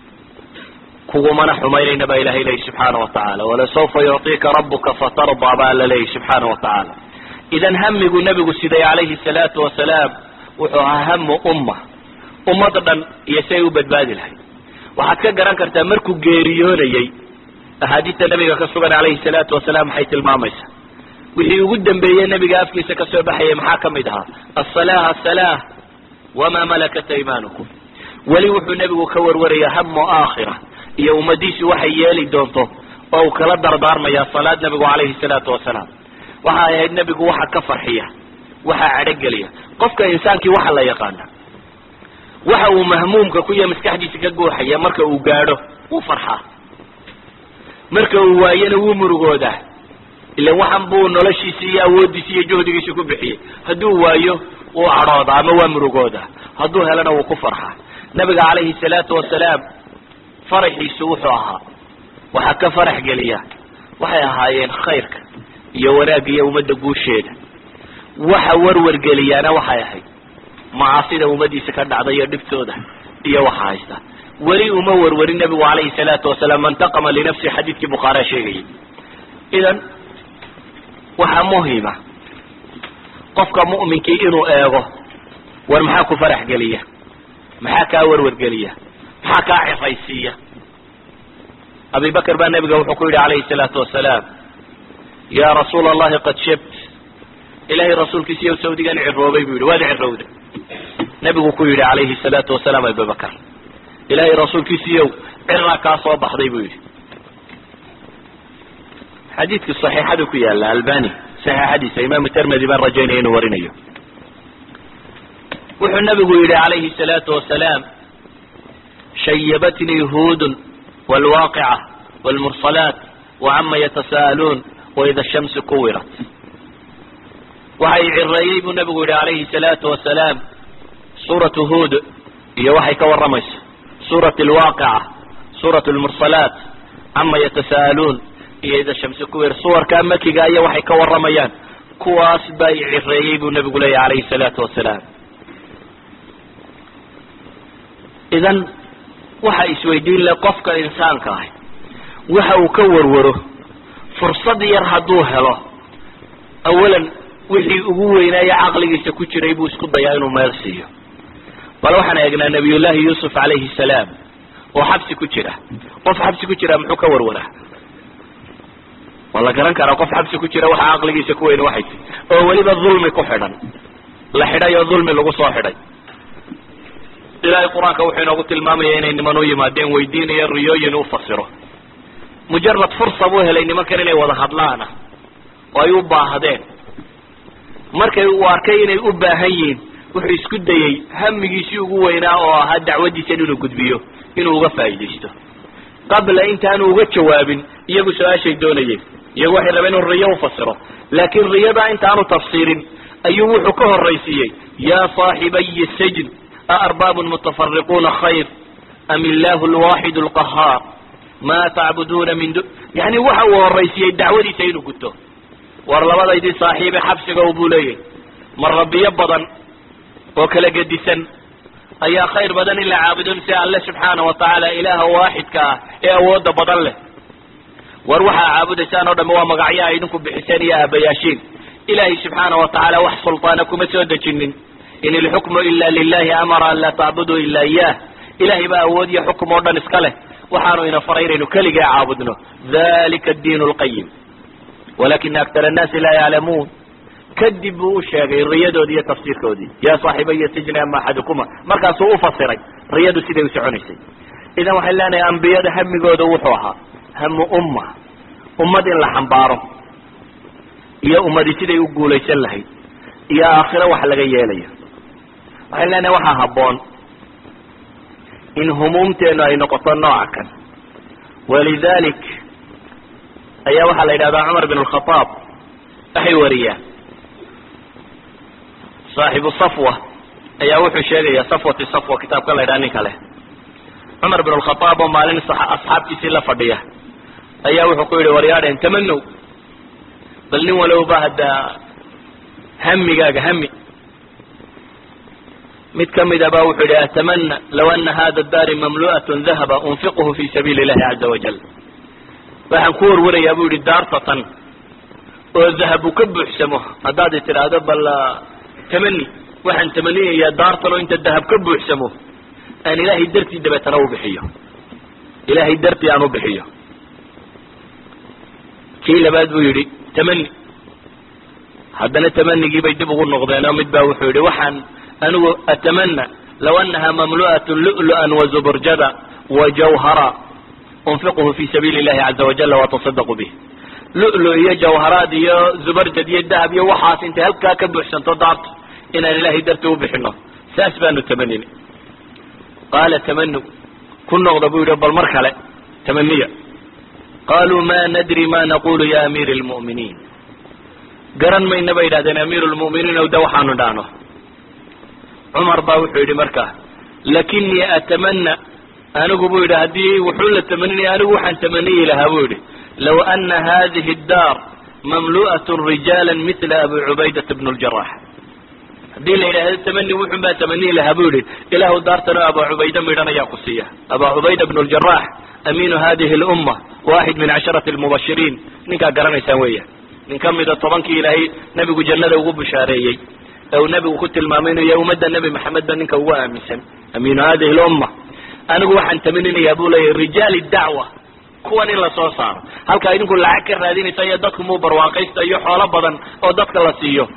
kugumana xumaynayna baa ilahay leeyay subxaana wa tacaala walasawfa yucطiika rabuka fatardaa baa alla leeyay subxaana wa tacaala idan hamigu nabigu siday calayhi salaatu wasalaam wuxuu ahaa hamu umma ummad dhan iyo si ay u badbaadi lahayd waxaad ka garan kartaa markuu geeriyoonayey axaadiista nabiga ka sugan calayhi salaatu wasalaam maxay tilmaamaysaa wixii ugu dambeeyey nabiga afkiisa kasoo baxayay maxaa ka mid ahaa asalaah asalah wamaa malakat aymaanukum weli wuxuu nabigu ka warwaraya hamu aakhira iyo ummadiisu waxay yeeli doonto oo uu kala dardaarmaya salaad nabigu calayhi salaatu wasalaam waxa ay ahayd nabigu waxa ka farxiya waxa cadhogeliya qofka insaankii waxa la yaqaana waxa uu mahmuumka ku yahay maskaxdiisa ka gooxaya marka uu gaadho wuu farxaa marka uu waayana wuu murugoodaa ila waxan buu noloshiisa iyo awoodiisa iyo juhdigiisa ku bixiyey hadduu waayo wuu cadhoodaa ama waa murugoodaa hadduu helana wuu ku farxaa nabiga calayhi salaatu wasalaam faraxiisu wuxuu ahaa waxa ka farax geliya waxay ahaayeen khayrka iyo wanaagga iyo ummadda guusheeda waxa warwargeliyaana waxay ahayd macaasida ummadiisa ka dhacda iyo dhibtooda iyo waxa haysta weli uma warwarin nabigu calayhi salaatu wasalaam man taqama linafsi xadiidkii bukhaari sheegayay idan waxa muhima qofka mu'minkii inuu eego war maxaa ku farax geliya maxaa kaa warwargeliya maxaa kaa cifaysiiya abi bakr baa nabiga wuxuu ku yidhi calayhi salaatu wasalaam ya rasuula allahi qad shabt ilaahay rasuulkiisiiyo sawdigan ciroobay buu yidhi waad cirowday nabigu ku yidhi calayhi salaatu wasalaam abubakar ilaahay rasuulkiisiiyow ciraa kaa soo baxday buu yidhi xadiidkii saxiixadu ku yaalla albani saxiixadiisa imaamu tirmidi baan rajaynaya inuu warinayo wuxuu nabigu yidhi calayhi salaatu wasalaam shayabatnii huudun waalwaaqica waalmursalaat wacama yatasa'aluun waida ashamsu kuwirat waxay cireeyey buu nabigu yidhi calayhi salaatu wasalaam suuratu huud iyo waxay ka warramayso suurat alwaaqica suurat almursalaat cama yatasa'aluun iyo ida shamsu kuwir suwarkaa makiga iyo waxay ka warramayaan kuwaas baa i cireeyey buu nabigu leeyahy calayhi salaatu wasalaam idan waxa isweydiin le qofka insaanka ahi waxa uu ka warwaro fursad yar hadduu helo awalan wixii ugu weynaaye caqligiisa ku jiray buu isku dayaa inuu meel siiyo bal waxaan eegnaa nabiyullaahi yuusuf calayhi salaam oo xabsi ku jira qof xabsi ku jira muxuu ka warwaraa waa la garan karaa qof xabsi ku jira waxa caqligiisa ku weyn waxay oo weliba dulmi ku xidhan la xidhay oo dulmi lagu soo xidhay ilaahay qur-aanka wuxuu inoogu tilmaamaya inay niman u yimaadeen weydiinaya riyooyin u fasiro mujarad fursa buu helay nimankan inay wada hadlaana oo ay u baahdeen markay uu arkay inay u baahan yihiin wuxuu isku dayey hamigiisii ugu weynaa oo ahaa dacwadiisan inuu gudbiyo inuu uga faa'iidaysto qabla intaanu uga jawaabin iyagu su-aashay doonayeen iyagu waxay rabeen inuu riyo ufasiro laakiin riyadaa intaanu tafsiirin ayuu wuxuu ka horraysiiyey yaa saaxibayi sajn aarbaabun mutafariquuna khayr am illaahu alwaaxid alqahaar ma tacbuduuna min yani waxa uu horraysiiyey dacwadiisa inuu guto war labadaydii saaxiibe xabsiga buu leeyahy mar rabbiyo badan oo kala gedisan ayaa khayr badan in la caabudon si alle subxaana wa tacaala ilaaha waaxidka ah ee awoodda badan leh war waxaa caabudaysaan oo dhamme waa magacyo ay idinku bixiseen iyo aabayaashiin ilaahay subxaana wa tacaala wax sultaana kuma soo dejinin in ilxukmu ila lilahi amara an laa tacbuduu ila iyah ilahay baa awood iyo xukum oo dhan iska leh waxaanu ina faray inaynu keligee caabudno dalika addiin lqayim walakina aktar annaasi laa yaclamuun kadib buu u sheegay riyadoodii iyo tafsiirkoodii yaa saaxibaya sijni ama axadukuma markaasuu ufasiray riyadu siday u soconaysay idan waxay leenahay ambiyada hamigooda wuxuu ahaa hamu ummad in la xambaaro iyo ummadi siday u guulaysan lahayd iyo aakhiro wax laga yeelayo waxay leenahay waxaa habboon in humuumteenu ay noqoto nooca kan walidalik ayaa waxaa la yidhahdaa cumar bin alkhataab waxay wariyaan saaxibu safwa ayaa wuxuu sheegaya safwati safwa kitaabka la yidhaha ninka leh cumar bin alkhataab oo maalin asxaabtiisii la fadhiya ayaa wuxuu ku yidhi waryaadheen tamanow bal nin walowba hadda hamigaaga hami mid kamid a ba wuxuu yihi atamana law ana hada daari mamlu'atun dahaba unfiquhu fi sabiili illahi caza wajal waxaan ku warwarayaa buu yihi daarta tan oo dahabu ka buuxsamo haddaad tidhaahdo bal tamani waxaan tamaninayaa daartan oo inta dahab ka buuxsamo aan ilaahay dartii dabeetana u bixiyo ilaahay dartii aan u bixiyo kii labaad buu yidhi tamani haddana tamanigii bay dib ugu noqdeen oo mid baa wuxuu yidhi waxaan anigu atamana law anaha mamlu'atun lu'lu'an wazuburjada wajawhara unfiquhu fi sabiili illahi caza wajala watasadaqu bih lu'lu iyo jawharaad iyo zubarjad iyo dahab iyo waxaas intay halkaa ka buuxsanto daarta inaan ilaahay dartii u bixino saas baanu tamanini qaala tamanu ku noqda buu yidhi bal mar kale tamaniya qaluu ma nadri ma naqulu ya amiir lmu'miniin garan mayna bay yidhahdeen amiir lmu'miniin ow da waxaanu dhahno cumar baa wuxuu yidhi markaa lakinii atamana anigu buu yidhi haddii wuxuu la tamaninaya anigu waxaan tamaniyi lahaa buu yidhi law ana hadihi اdaar mamlu'aة rijaala mila abi cubaydata bn اljarax haddii la yidhahdo tamani wuxun baa tamaniyi lahaa buu yidhi ilaahu daartano aba cubayda midhan ayaa ku siiya aba cubayda bn اljarax amiinu hadihi اlumma waaxid min casharati اlmubashiriin ninkaa garanaysaan weya nin ka mida 10kii ilaahay nebigu jannada ugu bushaareeyey ee uu nebigu ku tilmaamay inuu yahay ummadda nebi maxamed ba ninka ugu aaminsan amiinu hadihi lumma anigu waxaan tamaninayaa buu leeyahy rijaali dacwa kuwan in la soo saaro halkaa idinku lacag ka raadinaysa iyo dadku muu barwaaqaysta iyo xoolo badan oo dadka la siiyo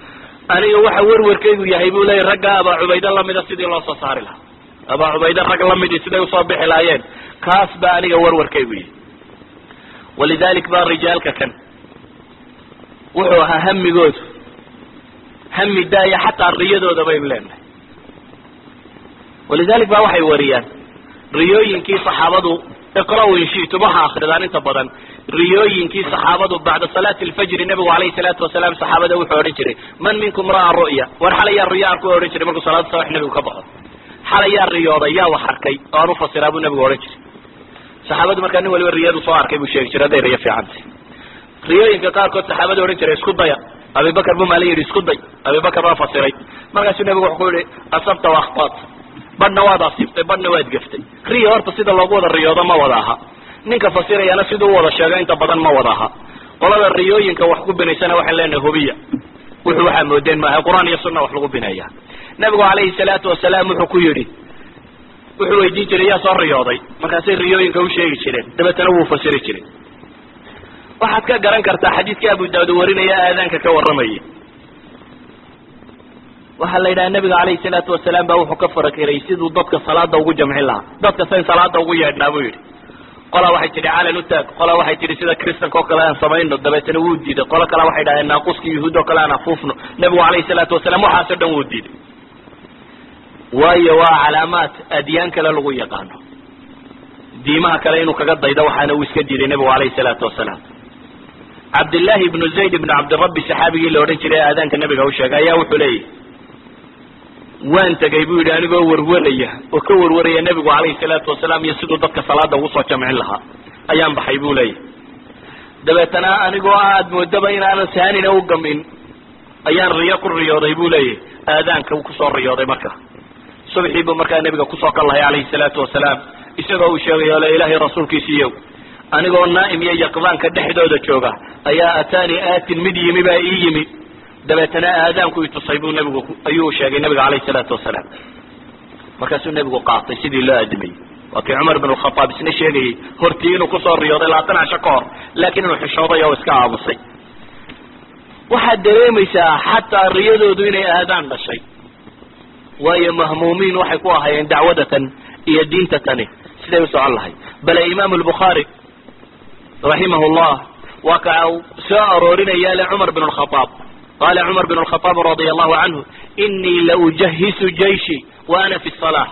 aniga waxa warwarkaygu yahay buu leeyahay ragga Abaa Cubayda lamida sidii loo soo saari lahaa Abaa Cubayda rag lamid siday u soo bixi laayeen kaas baa aniga warwarkaygu yahay walidalik baa rijaalka kan wuxuu ahaa hamigood hami daaya xataa riyadooda bay leeyahay walidalik baa waxay wariyaan riyooyinkii saxaabadu اقرأوا إن شئتم وحاخر ذان انت بدن ريوين كي صحابته بعد صلاة الفجر النبي عليه الصلاة والسلام صحابته وحورجري من منكم رأى الرؤيا ورحليا الرياء كورجري مركو صلاة الصبح النبي وكبر حليا الرياضة يا وحركي أعرف السراب النبي ورجري صحابته مركاني ولي الرياض وصار كي بشيك جرى ده ريا في عندي ريوين كقار كنت صحابته ورجري اسكت ضيا أبي بكر بن علي اسكت ضيا أبي بكر رافع سري مركز النبي وحقول أصبت وأخطأت بدنا واضح سيفتي بدنا وايد قفتي ريا هرت سيد الله وضع الرياضة ما وضعها ninka fasiraya ana sidoo wada sheegay inta badan ma wadaha qolada riyooyinka wax ku binaysana waxa leenahay hubiya wuxuu waxa moodeen ma quraan iyo sunna wax lagu binaya nabigu kaleey salaatu wasalaam wuxuu ku yiri wuxuu weydiin jiray yaa soo riyooday markaas riyooyinka uu sheegi jireen dabeetana wuu fasiri jiray waxaad ka garan kartaa xadiiska Abu Daawud warinaya aadaanka ka waramayay waxa la yiraahdaa nabiga kaleey salaatu wasalaam baa wuxuu ka farakiray sidoo dadka salaada ugu jamcin lahaa dadka say salaada ugu yeedhnaa buu yiri qola waxay tiri caalan u taag qola waxay tiri sida kristanka oo kale aan sameeyno dabeetana wuu diiday qola kale waxay dhaaheen naaquski yahuud oo kale aan afuufno nabigu kaleey salaatu wasalaam waxa soo dhan wuu diiday waayo waa calaamaad adiyaan kale lagu yaqaano diimaha kale inuu kaga daydo waxaana uu iska diiday nabigu kaleey salaatu wasalaam Abdullah ibn Zayd ibn Abd Rabbi saxaabigii la oran jiray aadaanka nabiga uu sheegay ayaa wuxuu leeyahay waan tagay buu yidhi anigoo warwaraya oo ka warwaraya nabigu kaleey salaatu wasalaam iyo sidoo dadka salaada ugu soo jamcin lahaa ayaan baxay buu leeyahay dabeetana anigoo aad moodaba inaan saanina u gamin ayaan riyo ku riyooday buu leeyahay aadaanka uu ku soo riyooday marka subaxii buu markaa nabiga ku soo kalahay kaleey salaatu wasalaam isagoo uu sheegay la ilaahay rasuulkiisiyo anigoo naa'im iyo yaqbaanka dhexdooda jooga ayaa ataani aatin mid yimi baa ii yimi dabeetana aadaanku itusaybu nabigu ayuu sheegay nabiga kaleey salaatu wasalaam markaasuu nabigu qaatay sidii loo aadimay wakii Umar ibn al-Khattab isna sheegay hortii inuu ku soo riyooday 20 casho kahor laakiin inuu xishooday oo iska aamusay waxa dareemaysaa xataa riyadoodu inay aadaan dhashay waayo mahmuumiin waxay ku ahaayeen dacwadatan iyo diintatani siday u socon lahay bal imaam al-Bukhari rahimahullah وقع سأرورنا يا عمر بن الخطاب قال عمر بن الخطاب رضي الله عنه إني لأجهز جيشي وأنا في الصلاة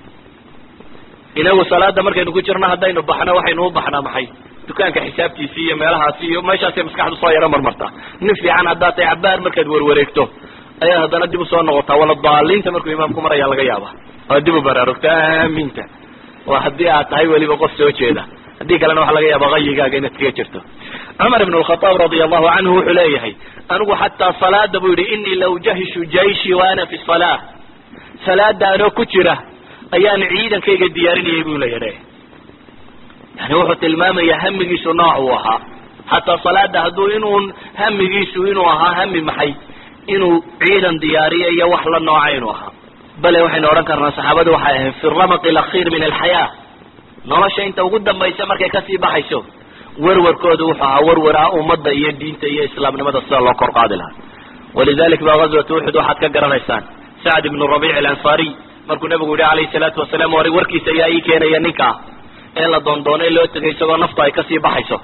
إنه صلاة مركز نقول جرنا هدين وبحنا وحين وبحنا محي دكان كحسابتي سيء مالها سيء ما يشاسي مسكح صايرة مرمرتا نفي عن عدات عبار مركز وروريكتو أيه هذا ندب صون نغطى ولا الضالين تمركوا إمامكم مرة يلا جيابة ندب برارك تامينتا واحد دي عطاي ولي بقص وجهه هديك لنا waxa laga yaabaa qayiga inay tiga jirto Umar ibn al-Khattab radiyallahu anhu xuleeyahay anigu hatta salaada buu yiri inni law jahishu jayshi wa ana fi salah salaada ano ku jira ayaan ciidankayga diyaarinayay buu leeyahay yani wuxuu tilmaamaya hamigiisu nooc uu ahaa hatta salaada haduu inuu hamigiisu inuu ahaa hami maxay inuu ciidan diyaariyo iyo wax la noocay inuu ahaa bal waxayna oran karnaa saxaabadu waxay ahayd fi ramaq al-akhir min al-hayah nolosha inta ugu dambaysa markay ka sii baxayso warwarkoodu wuxuu ahaa warwara ummadda iyo diinta iyo islaamnimada sida loo kor qaadi lahaa walidalik baa ghazwat Uhud waxaad ka garanaysaan Sa'd ibn Rabi' al-Ansari markuu nabigu yiri alayhi salaatu wasalaam warkiisa ayaa ii keenaya ninka ee la doondoonay loo tagay isagoo nafta ay ka sii baxayso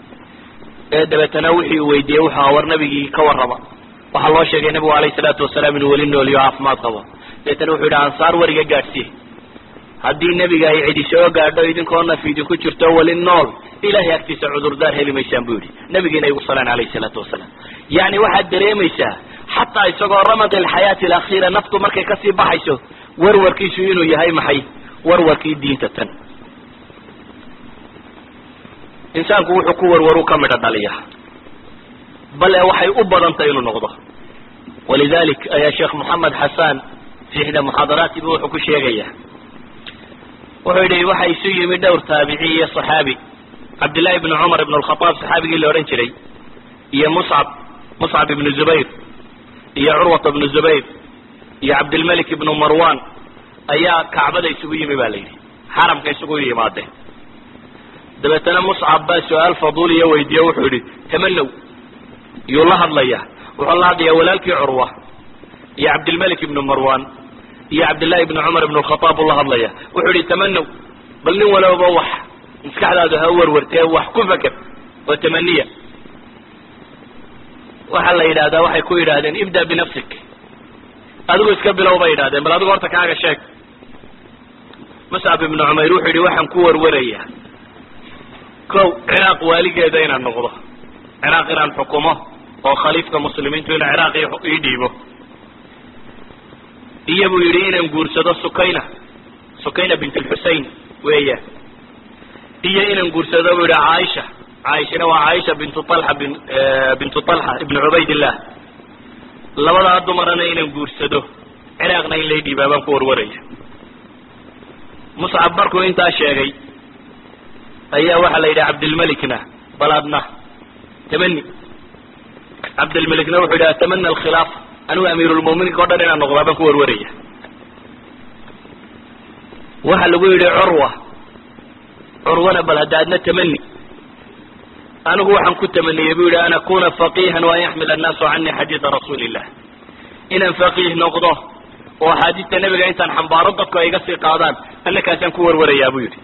ee dabeetana wixii weydiiyay waxa war nabigii ka warraba waxa loo sheegay nabigu alayhi salaatu wasalaam inuu wali nool iyo caafimaad qabo dabeetana wuxuu yiri Ansaar wariga gaarsiiyay haddii nabiga ay cidi soo gaadho idinkoona fiidin ku jirto wali nool ilaahay agtiisa cudurdaar heli maysaan buu yiri nabigeena ay sallallahu alayhi salaatu wasalaam yani waxa dareemaysaa hatta isagoo ramad al-hayat al-akhira naftu markay ka sii baxayso warwarkiisu inuu yahay maxay warwarkii diinta tan insaanku wuxuu ku warwaru ka mid dhaliya bal waxay u badantay inuu noqdo walidalik ayaa sheekh Muhammad Hassan fi hada muhadaraati buu ku sheegaya وهذا وحي سوي من دور تابعي صحابي عبد الله بن عمر بن الخطاب صحابي اللي ورنشري يا مصعب بن الزبير يا عروة بن الزبير يا عبد الملك بن مروان أيا كعبة يسوي مبالي حرم كيسوي ماده دبتنا مصعب بس سؤال فضولي ويدي وحولي تمنوا يقول الله الله وحول الله يا ولالك عروة يا عبد الملك بن مروان يا عبد الله بن عمر بن الخطاب الله الله وحولي تمنوا بل ولا بوح مسكح هذا هور ورتيه وحكم فكر وتمنيه وحلا إلى هذا وحي كوير هذا ابدأ بنفسك أدو اسكبل أو بير هذا بل أدو ورتك حاجة شاك مصعب بن عمير وحي وحن كور وريه كو عراق والي دينا النقضة عراق إيران حكومة وخليفة مسلمين تقول عراق يديبه إيابو يرين مقورسة سكينة بنت الحسين وهي إيا مقورسة ويرى عائشة وعائشة بنت طلحة ابن عبيد الله لولا أدو مرنا مقورسة عراقنا إلا يديبه بانكور وريه مصعب بركو انت أشياء أيها واحد إلى عبد الملكنا بلادنا تمني عبد الملكنا وحده أتمنى الخلاف أنا أمير المؤمنين قدرنا نغلبا كور وريه واحد يقول عروة بلادنا تمني أنا هو حن كنت تمني يقول أن أكون فقيها ويحمل الناس عني حديث رسول الله إن فقيه نقضه وحديث النبي أنت حنبارضك ويقصي قادان أنك أتن كور وريه أبو يري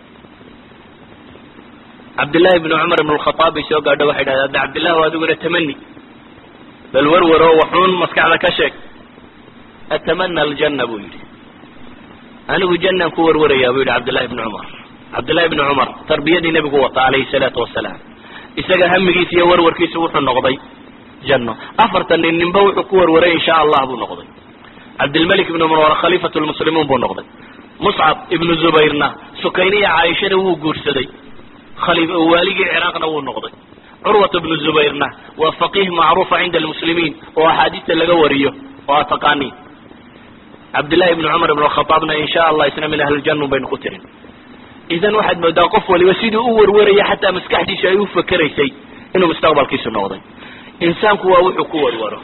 عبد الله بن عمر بن الخطاب يسوق هذا واحد هذا عبد الله وهذا يقول التمني بل ورور وحون مسكع لك شيء أتمنى الجنة أبو يري أنا بجنة كور وريا أبو عبد الله بن عمر عبد الله بن عمر تربية النبي قوة عليه الصلاة والسلام إسقى هم جيس يورور كيس وحن نقضي جنة أفرت أن النبوع كور وريا إن شاء الله أبو نقضي عبد الملك بن عمر خليفة المسلمين بو نقضي مصعب ابن زبيرنا سكينية عائشة وقور سدي خليفة والي العراق نو النقضي عروة بن الزبيرنا وفقيه معروف عند المسلمين وحديث لقوريه واتقاني عبد الله بن عمر بن الخطاب إن شاء الله يسلم من أهل الجنة بين قتلين إذا واحد ما داقف ولوسيده أور وريا حتى مسكح دي شيء فكر يسي إنه مستقبل كيس النقضي إنسان كوا وحكور ورا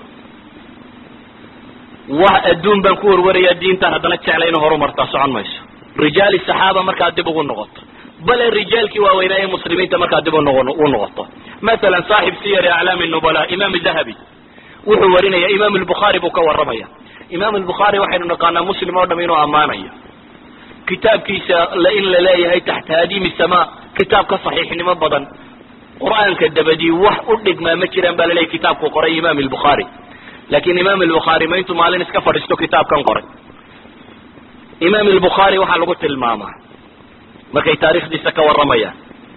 والدون بنكور وريا الدين تهدنت علينا هرمر تاسعان مايس رجال الصحابة مركا دبوا النقط بل الرجال كوا ويناي مسلمين تمركا دبوا النقط مثلا صاحب سير أعلام النبلاء إمام الذهبي وحورنا يا إمام البخاري بكور رميا إمام البخاري واحد نقانا مسلم ودمينه أمانية كتاب كيسا لئن لا تحت هديم السماء كتاب كصحيح نما بدن قرآن كالدبدي وحق ما مكرا بل لي كتاب قرأي إمام البخاري لكن إمام البخاري ما انتم مالين اسكفر استو كتاب كان قرأي إمام البخاري وحال قلت الماما ما كي تاريخ دي سكا والرمية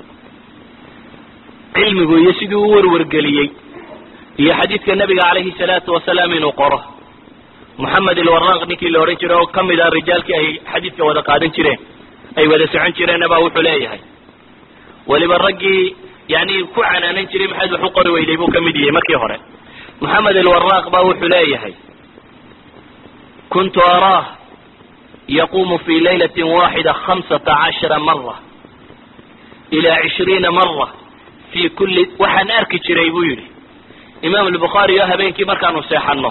علمه يسدو ورقليي هي حديث النبي عليه الصلاة والسلام نقره محمد الوراق نيكي لورين جيرو كم إذا الرجال كي أي حديث وذا قادن جيرين أي وذا سعن جيرين أبا وحلاي هاي ولبرقي يعني كوعنا ننجري محد وحقر ويليبو كم دي مكي هره محمد الوراق با وحلاي هاي كنت أراه يقوم في ليلة واحدة 15 مرة إلى 20 مرة في كل وحن أركي جيريبو يري إمام البخاري يا هبينكي ما كانوا سيحنه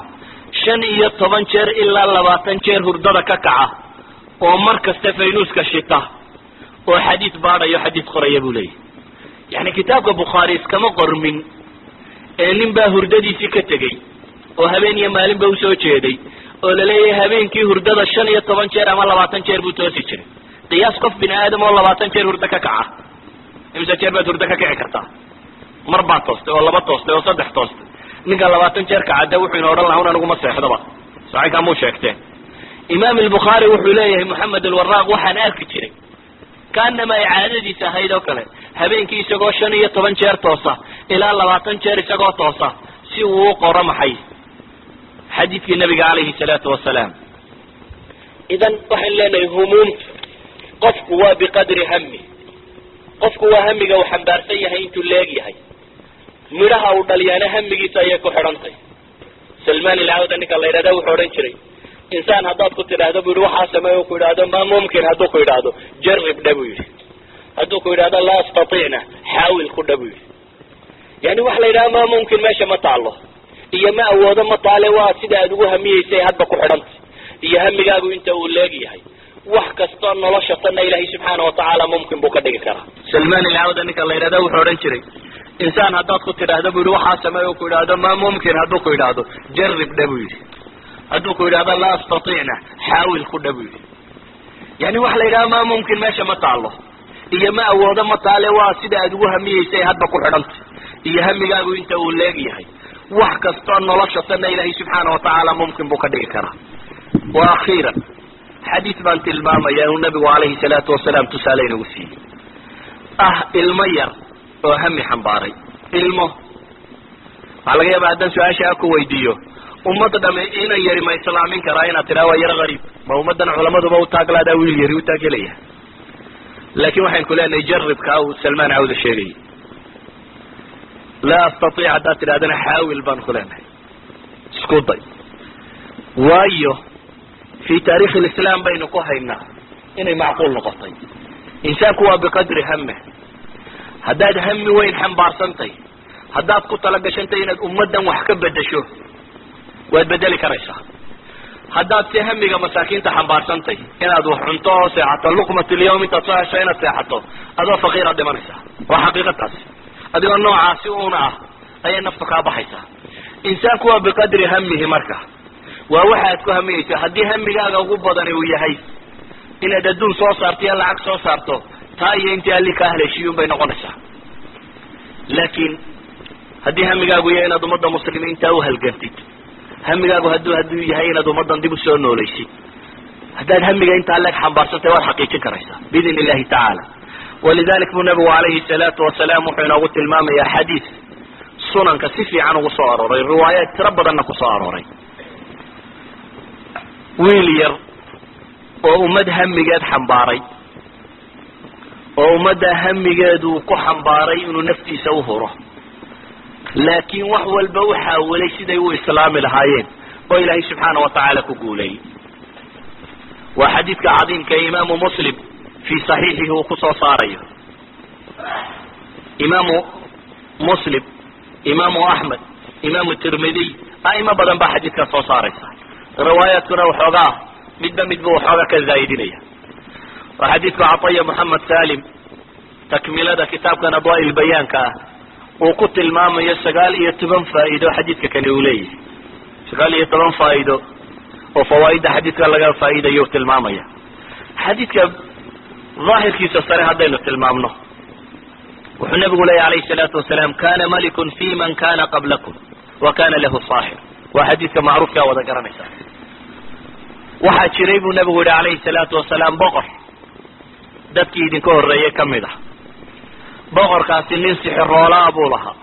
15 jeer ilaa 20 jeer hurdada ka kaca oo markasta faynuuska shita oo xadiis baarayo xadiis qoraya buu leeyahay yani kitaabka Bukhari iskama qormin ee nin baa hurdadiisii ka tagay oo habeen iyo maalin baa u soo jeeday oo la leeyahay habeenkii hurdada 15 jeer ama 20 jeer buu toosi jiray qiyaas qof bini aadam oo 20 jeer hurda ka kaca imsa jeer baa hurda ka kici kartaa mar baa toostay oo laba toostay oo saddex toostay ninka 20 jeer ka cadda wuxuu inoo dhan lahayn anagu ma seexdaba saxay ka muu sheegteen imaam al-bukhari wuxuu leeyahay maxamed al-warraq waxaan arki jiray kaanama icaadadiisa haydo kale habeenkii isagoo 15 jeer toosa ilaa 20 jeer isagoo toosa si uu qoro maxay xadiiskii nabiga calayhi salaatu wasalaam idan waxaan leenahay humuum qofku waa biqadri hammi qofku waa hamiga uu xambaarsan yahay intuu leeyahay miraha uu dhaliyana hamigiisa ay ku xirantay Salman al-Awda ninka la yiraahdo wuxuu oran jiray insaan hadaad ku tiraahdo buu waxa sameeyo ku yiraahdo ma mumkin haduu ku yiraahdo jarrib dhabu yiri haduu ku yiraahdo la astatiina xaawil ku dhabu yiri yani wax la yiraahdo ma mumkin meesha ma taalo iyo ma awoodo ma taale waa sida aad ugu hamiyeysay hadba ku xirantay iyo hamigaagu inta uu leeyahay wax kasto nolosha tan Ilaahay subhanahu wa ta'ala mumkin buu ka dhigi karaa Salman al-Awda ninka la yiraahdo wuxuu oran jiray إنسان هذا قلت له هذا بيروح حاسمه وكل هذا ما ممكن هذا كل هذا جرب ده بيجي hadduu ku yidhahdo laa astatiicna xaawil ku dhabu yidhi yani waxa la yidhaha ma mumkin meesha ma taalo iyo ma awoodo ma taale waa sida aad ugu hamiyeysay hadba ku xidhanta iyo hamigaagu inta uu leegyahay wax kastoo nolosha tanna ilaahay subxaana watacaala mumkin buu ka dhigi karaa. wa akhiiran xadiis baan tilmaamaya inuu nabigu calayhi salaatu wasalaam tusaale inagu siiyey ilmo yar oo hami xambaaray. ilmo waxaa laga yaaba haddaan su-aasha ku weydiiyo ummadda dhame inan yari ma islaamin karaa inaad tidhaha waa yaro gariib ma ummaddan culamaduba utaaglaada wiil yari utaagelaya. laakin waxayn ku leenahay jaribka u salmaan cawda sheegayay laa astaiic haddaad tidhahdana xaawil baan ku leenahay isku day. waayo fi taarikh lislaam baynu ku haynaa inay macquul noqotay. insaanku waa biqadri hame. haddaad hami weyn xambaarsantay haddaad ku talagashantay inaad ummaddan wax ka bedesho waad bedeli karaysaa. haddaad si hamiga masaakiinta xambaarsantay inaad wax cunto oo seexato luqmat lyawm intaad soo hesho inaad seexato adoo faqiiraad dhimanaysaa. waa xaqiiqataasi adigoo noocaasi una ayay naftu kaa baxaysaa. insaanku waa biqadri hamihi marka waa waxaad ku hamiyeyso. haddii hamigaaga ugu badani uu yahay inaad adduun soo saarto iyo lacag soo saarto taa iyo intii alli kaa haleeshiyun bay noqonaysaa. laakiin haddii hamigaagu yahay inaad ummadda muslimiinta u halgantid hamigaagu hadduu yahay inaad ummaddan dib usoo noolaysid haddaad hamiga intaa leeg xambaarsantay waad xaqiijin karaysaa biidn illahi tacaala. walidalik buu nabigu calayhi salaatu wasalaam wuxuu inoogu tilmaamayaa xadiis sunanka si fiican ugu soo arooray riwaayaad tiro badanna ku soo arooray. wiil yar oo ummad hamigeed xambaaray oo ummadda hamigeedu ku xambaaray inuu naftiisa u huro laakiin wax walba u xaawilay siday u islaami lahaayeen oo ilaahay subxaana watacaala ku guuleeyey. waa xadiidka cadiimka imaamu muslim fii saxiixihi uu ku soo saarayo. imaamu muslim, imaamu axmed, imaamu tirmidiy a'imo badan baa xadiidkan soo saaraysa. riwaayaadkuna waxoogaa midba midba waxooga ka zaa'idinaya. waa xadiidka cataya moxamed salim takmilada kitaabkan adwaa bayaanka uu ku tilmaamayo 9 faa'iido xadiidka kani uu leeyahay. 9 faa'iido oo fawaaida xadiidka laga faa'iidayo tilmaamaya. xadiidka daahirkiisa sare haddaynu tilmaamno wuxuu nabigu leeyahy alayhi salaatu wasalaam kana malikun fi man kana qablakum wa kana lahu saaxir. waa xadiidka macruufkaa wada garanaysa. waxaa jiray buu nabigu yihi alayhi salaatu wasalaam boqor dadkii idinka horreeyey ka mid ah. boqorkaasi nin sixiroolaa buu lahaa.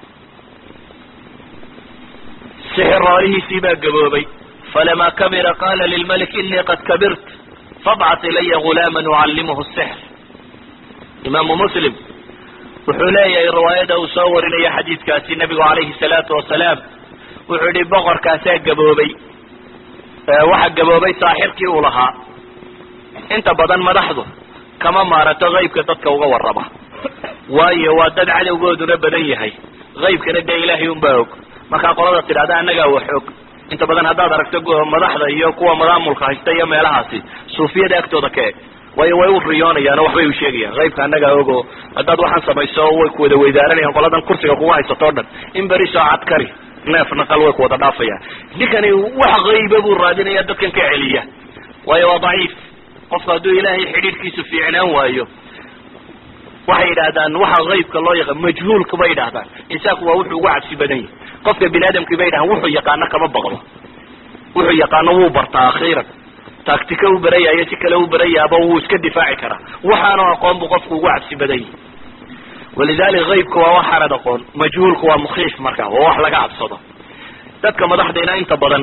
sixiroolihiisii baa gaboobay. falamaa kabira qaala lilmalik inii qad kabirt fabcat ilaya gulaama ucallimuhu sixr. imaamu muslim wuxuu leeyahay riwaayada uu soo warinaya xadiidkaasi nabigu calayhi salaatu wasalaam wuxuu yihi boqorkaasaa gaboobay. waxa gaboobay saaxirkii uu lahaa. inta badan madaxdu kama maarato haybka dadka uga warraba waayo waa dad cadowgooduna badan yahay. haybkana dee ilaahay unbaa og. markaa qolada tidhahda annagaa wax og inta badan haddaad aragto madaxda iyo kuwa maamulka haysta iyo meelahaasi suufiyada agtooda ka eg waayo way u riyoonayaan oo waxbay u sheegayaan haybka annagaa ogo haddaad waxaan samayso way ku wada weydaaranayaan qoladan kursiga kuga haysato o dhan in beri soo cadkari neef naqal way ku wada dhaafayaan. ninkani wax hayba buu raadinaya dadkan ka celiya waayo waa daciif. qofku hadduu ilaahay xidhiidhkiisu fiicnaan waayo waxay yidhaahdaan waxa haybka loo yaqaan majhuulka bay yidhahdaan. insaanku waa wuxuu ugu cabsi badan yahay. qofka bini aadamkii bay yidhahaan wuxuu yaqaano kama baqdo. wuxuu yaqaano wuu bartaa akhiiran taagtika u barayayo si kale u barayaaba wuu iska difaaci karaa. waxaanu aqoon buu qofku ugu cabsi badan yahay. walidalik haybka waa waxaanad aqoon. majhuulku waa mukhiif marka waa wax laga cabsado. dadka madaxdayna inta badan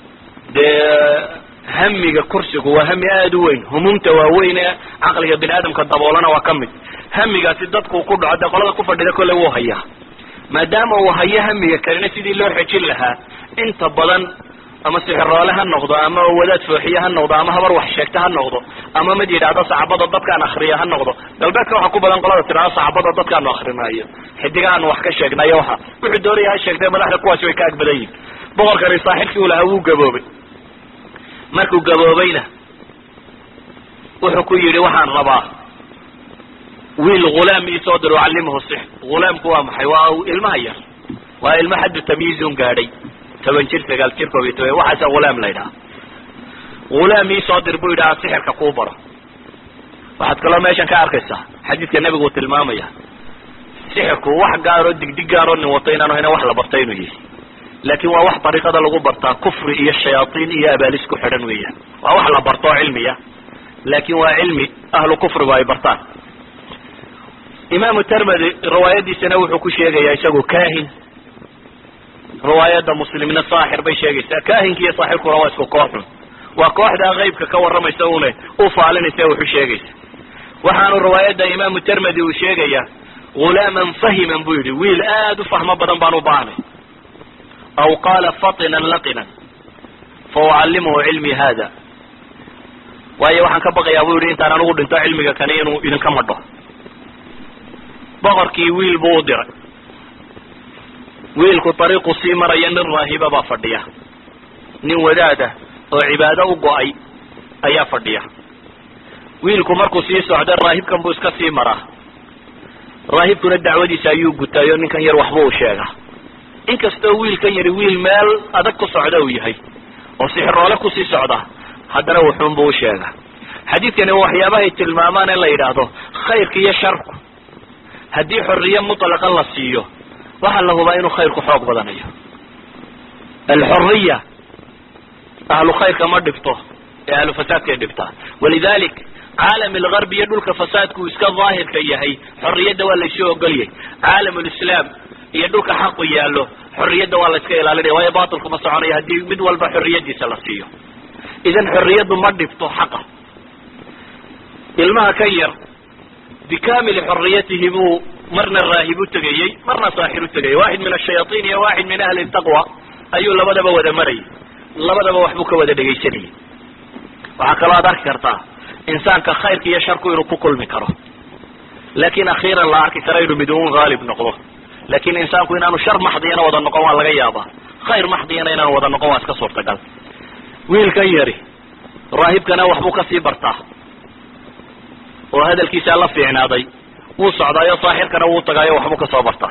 dee hamiga kursigu waa hami aada u weyn. humumta waaweyn ee caqliga bini aadamka daboolana waa ka mid. hamigaasi dadku ku dhaco dee qolada ku fadhida kolle wuu hayaa. maadaama uu hayo hamiga kalena sidii loo xejin lahaa inta badan ama sixiroole ha noqdo ama wadaad fooxiye ha noqdo ama habar wax sheegta ha noqdo ama mid yidhaahdo saxaabada dadkaan akriya ha noqdo. galbeedka waxaa ku badan qolada tidhahdo saxaabada dadkaanu akrinaayo xidigaanu wax ka sheegnayo waxa wuxuu doonaya ha sheegtay madaxda kuwaasi way ka ag badan yihin. boqorkani saaxibkii u lahaa wuu gaboobay. markuu gaboobayna wuxuu ku yidhi waxaan rabaa wiil ghulaam iisoo dir ucallimuhu sixr. ghulaamku waa maxay? waa ilmaha yar. waa ilmo xaddu tamyiizun gaadhay 10 jir 9 jir 12 waxaasa ghulaam la ydhaha. غلامي صادر بويدا سحر ككوبرة واحد كلام ماشان كأركسة حديث النبي قلت المامية سحرك واحد قارو دق قارو نوطينا هنا واحد لبرتين ويه لكن واحد طريقة ده لغو برتا كفر إيا الشياطين إيا أباليسكو حرنوية واحد لبرتا علمية لكن وعلمي أهل كفر واي برتان إمام الترمذي الروايات دي سنوي حكو شيء يا يسقو كاهن روايات مسلمين الصاحر بيشيء كاهن كي صاحر كرواسكو كوحن وكوح ده غيب ككور رمى يسوونه وفعلن يسوي حشيء وحان الروايات ده إمام الترمذي وشيء يا غلاما فهما بيدي ويل فهم بدن بانو باني أو قال فطنا لقنا فأعلمه علمي هذا وأي وحن كبقى يا ويل أنت أنا نقول أنت علمك كنين وإذا كمرده بغركي ويل بودر ويلكو طريق سيمر ين الراهبة بافردية نين ودادة وعبادة وقوأي أيا فردية ويلكو مركو سيسو عدا الراهب كان بوسكا سيمرة راهب كنا الدعوة دي سايو قتايو نين كان يروحبو شاقة إن كستو ويل كان يري ويل مال أدكو سعداوي هاي وصحر لكو سي سعدا هذا روحون بو شاقة حديث كان وحيابه التلمامان اللي يرادو خير كي يشاركو هدي حرية مطلقا لسيو وحل له بأنه خير كحوق بدنيه الحرية أهل خير كما دفته أهل فساد كدفته ولذلك عالم الغرب يدلك فساد كويسك ظاهر كيهي حرية دوالي شو قليه عالم الإسلام يدلك حق ياله حرية دوالي سكيل على رواية باطل كما سعاني هدي مدول بحرية دي سلسيو إذن حرية ما دفته حقه المها كير بكامل حريته مو مرنا الراهب التقيي مرنا صاحر التقيي واحد من الشياطين يا واحد من أهل التقوى أيو لبدا بودا مري لبدا بوحبك ودا دقيسني وعقلا دارك كرتا إنسان كخير كي يشاركو يركو كل مكره لكن أخيرا لا أركي كريد بدون غالب نقضه لكن إنسان كو إنانو شر محضينا ودا النقوان لغيابا خير محضينا إنانو ودا النقوان اسكسور تقل ويل كيري راهب كان وحبك سيبرتا وهذا الكيس الله في عناضي وصعدايا صاحر كان وطغايا وحبك صابرته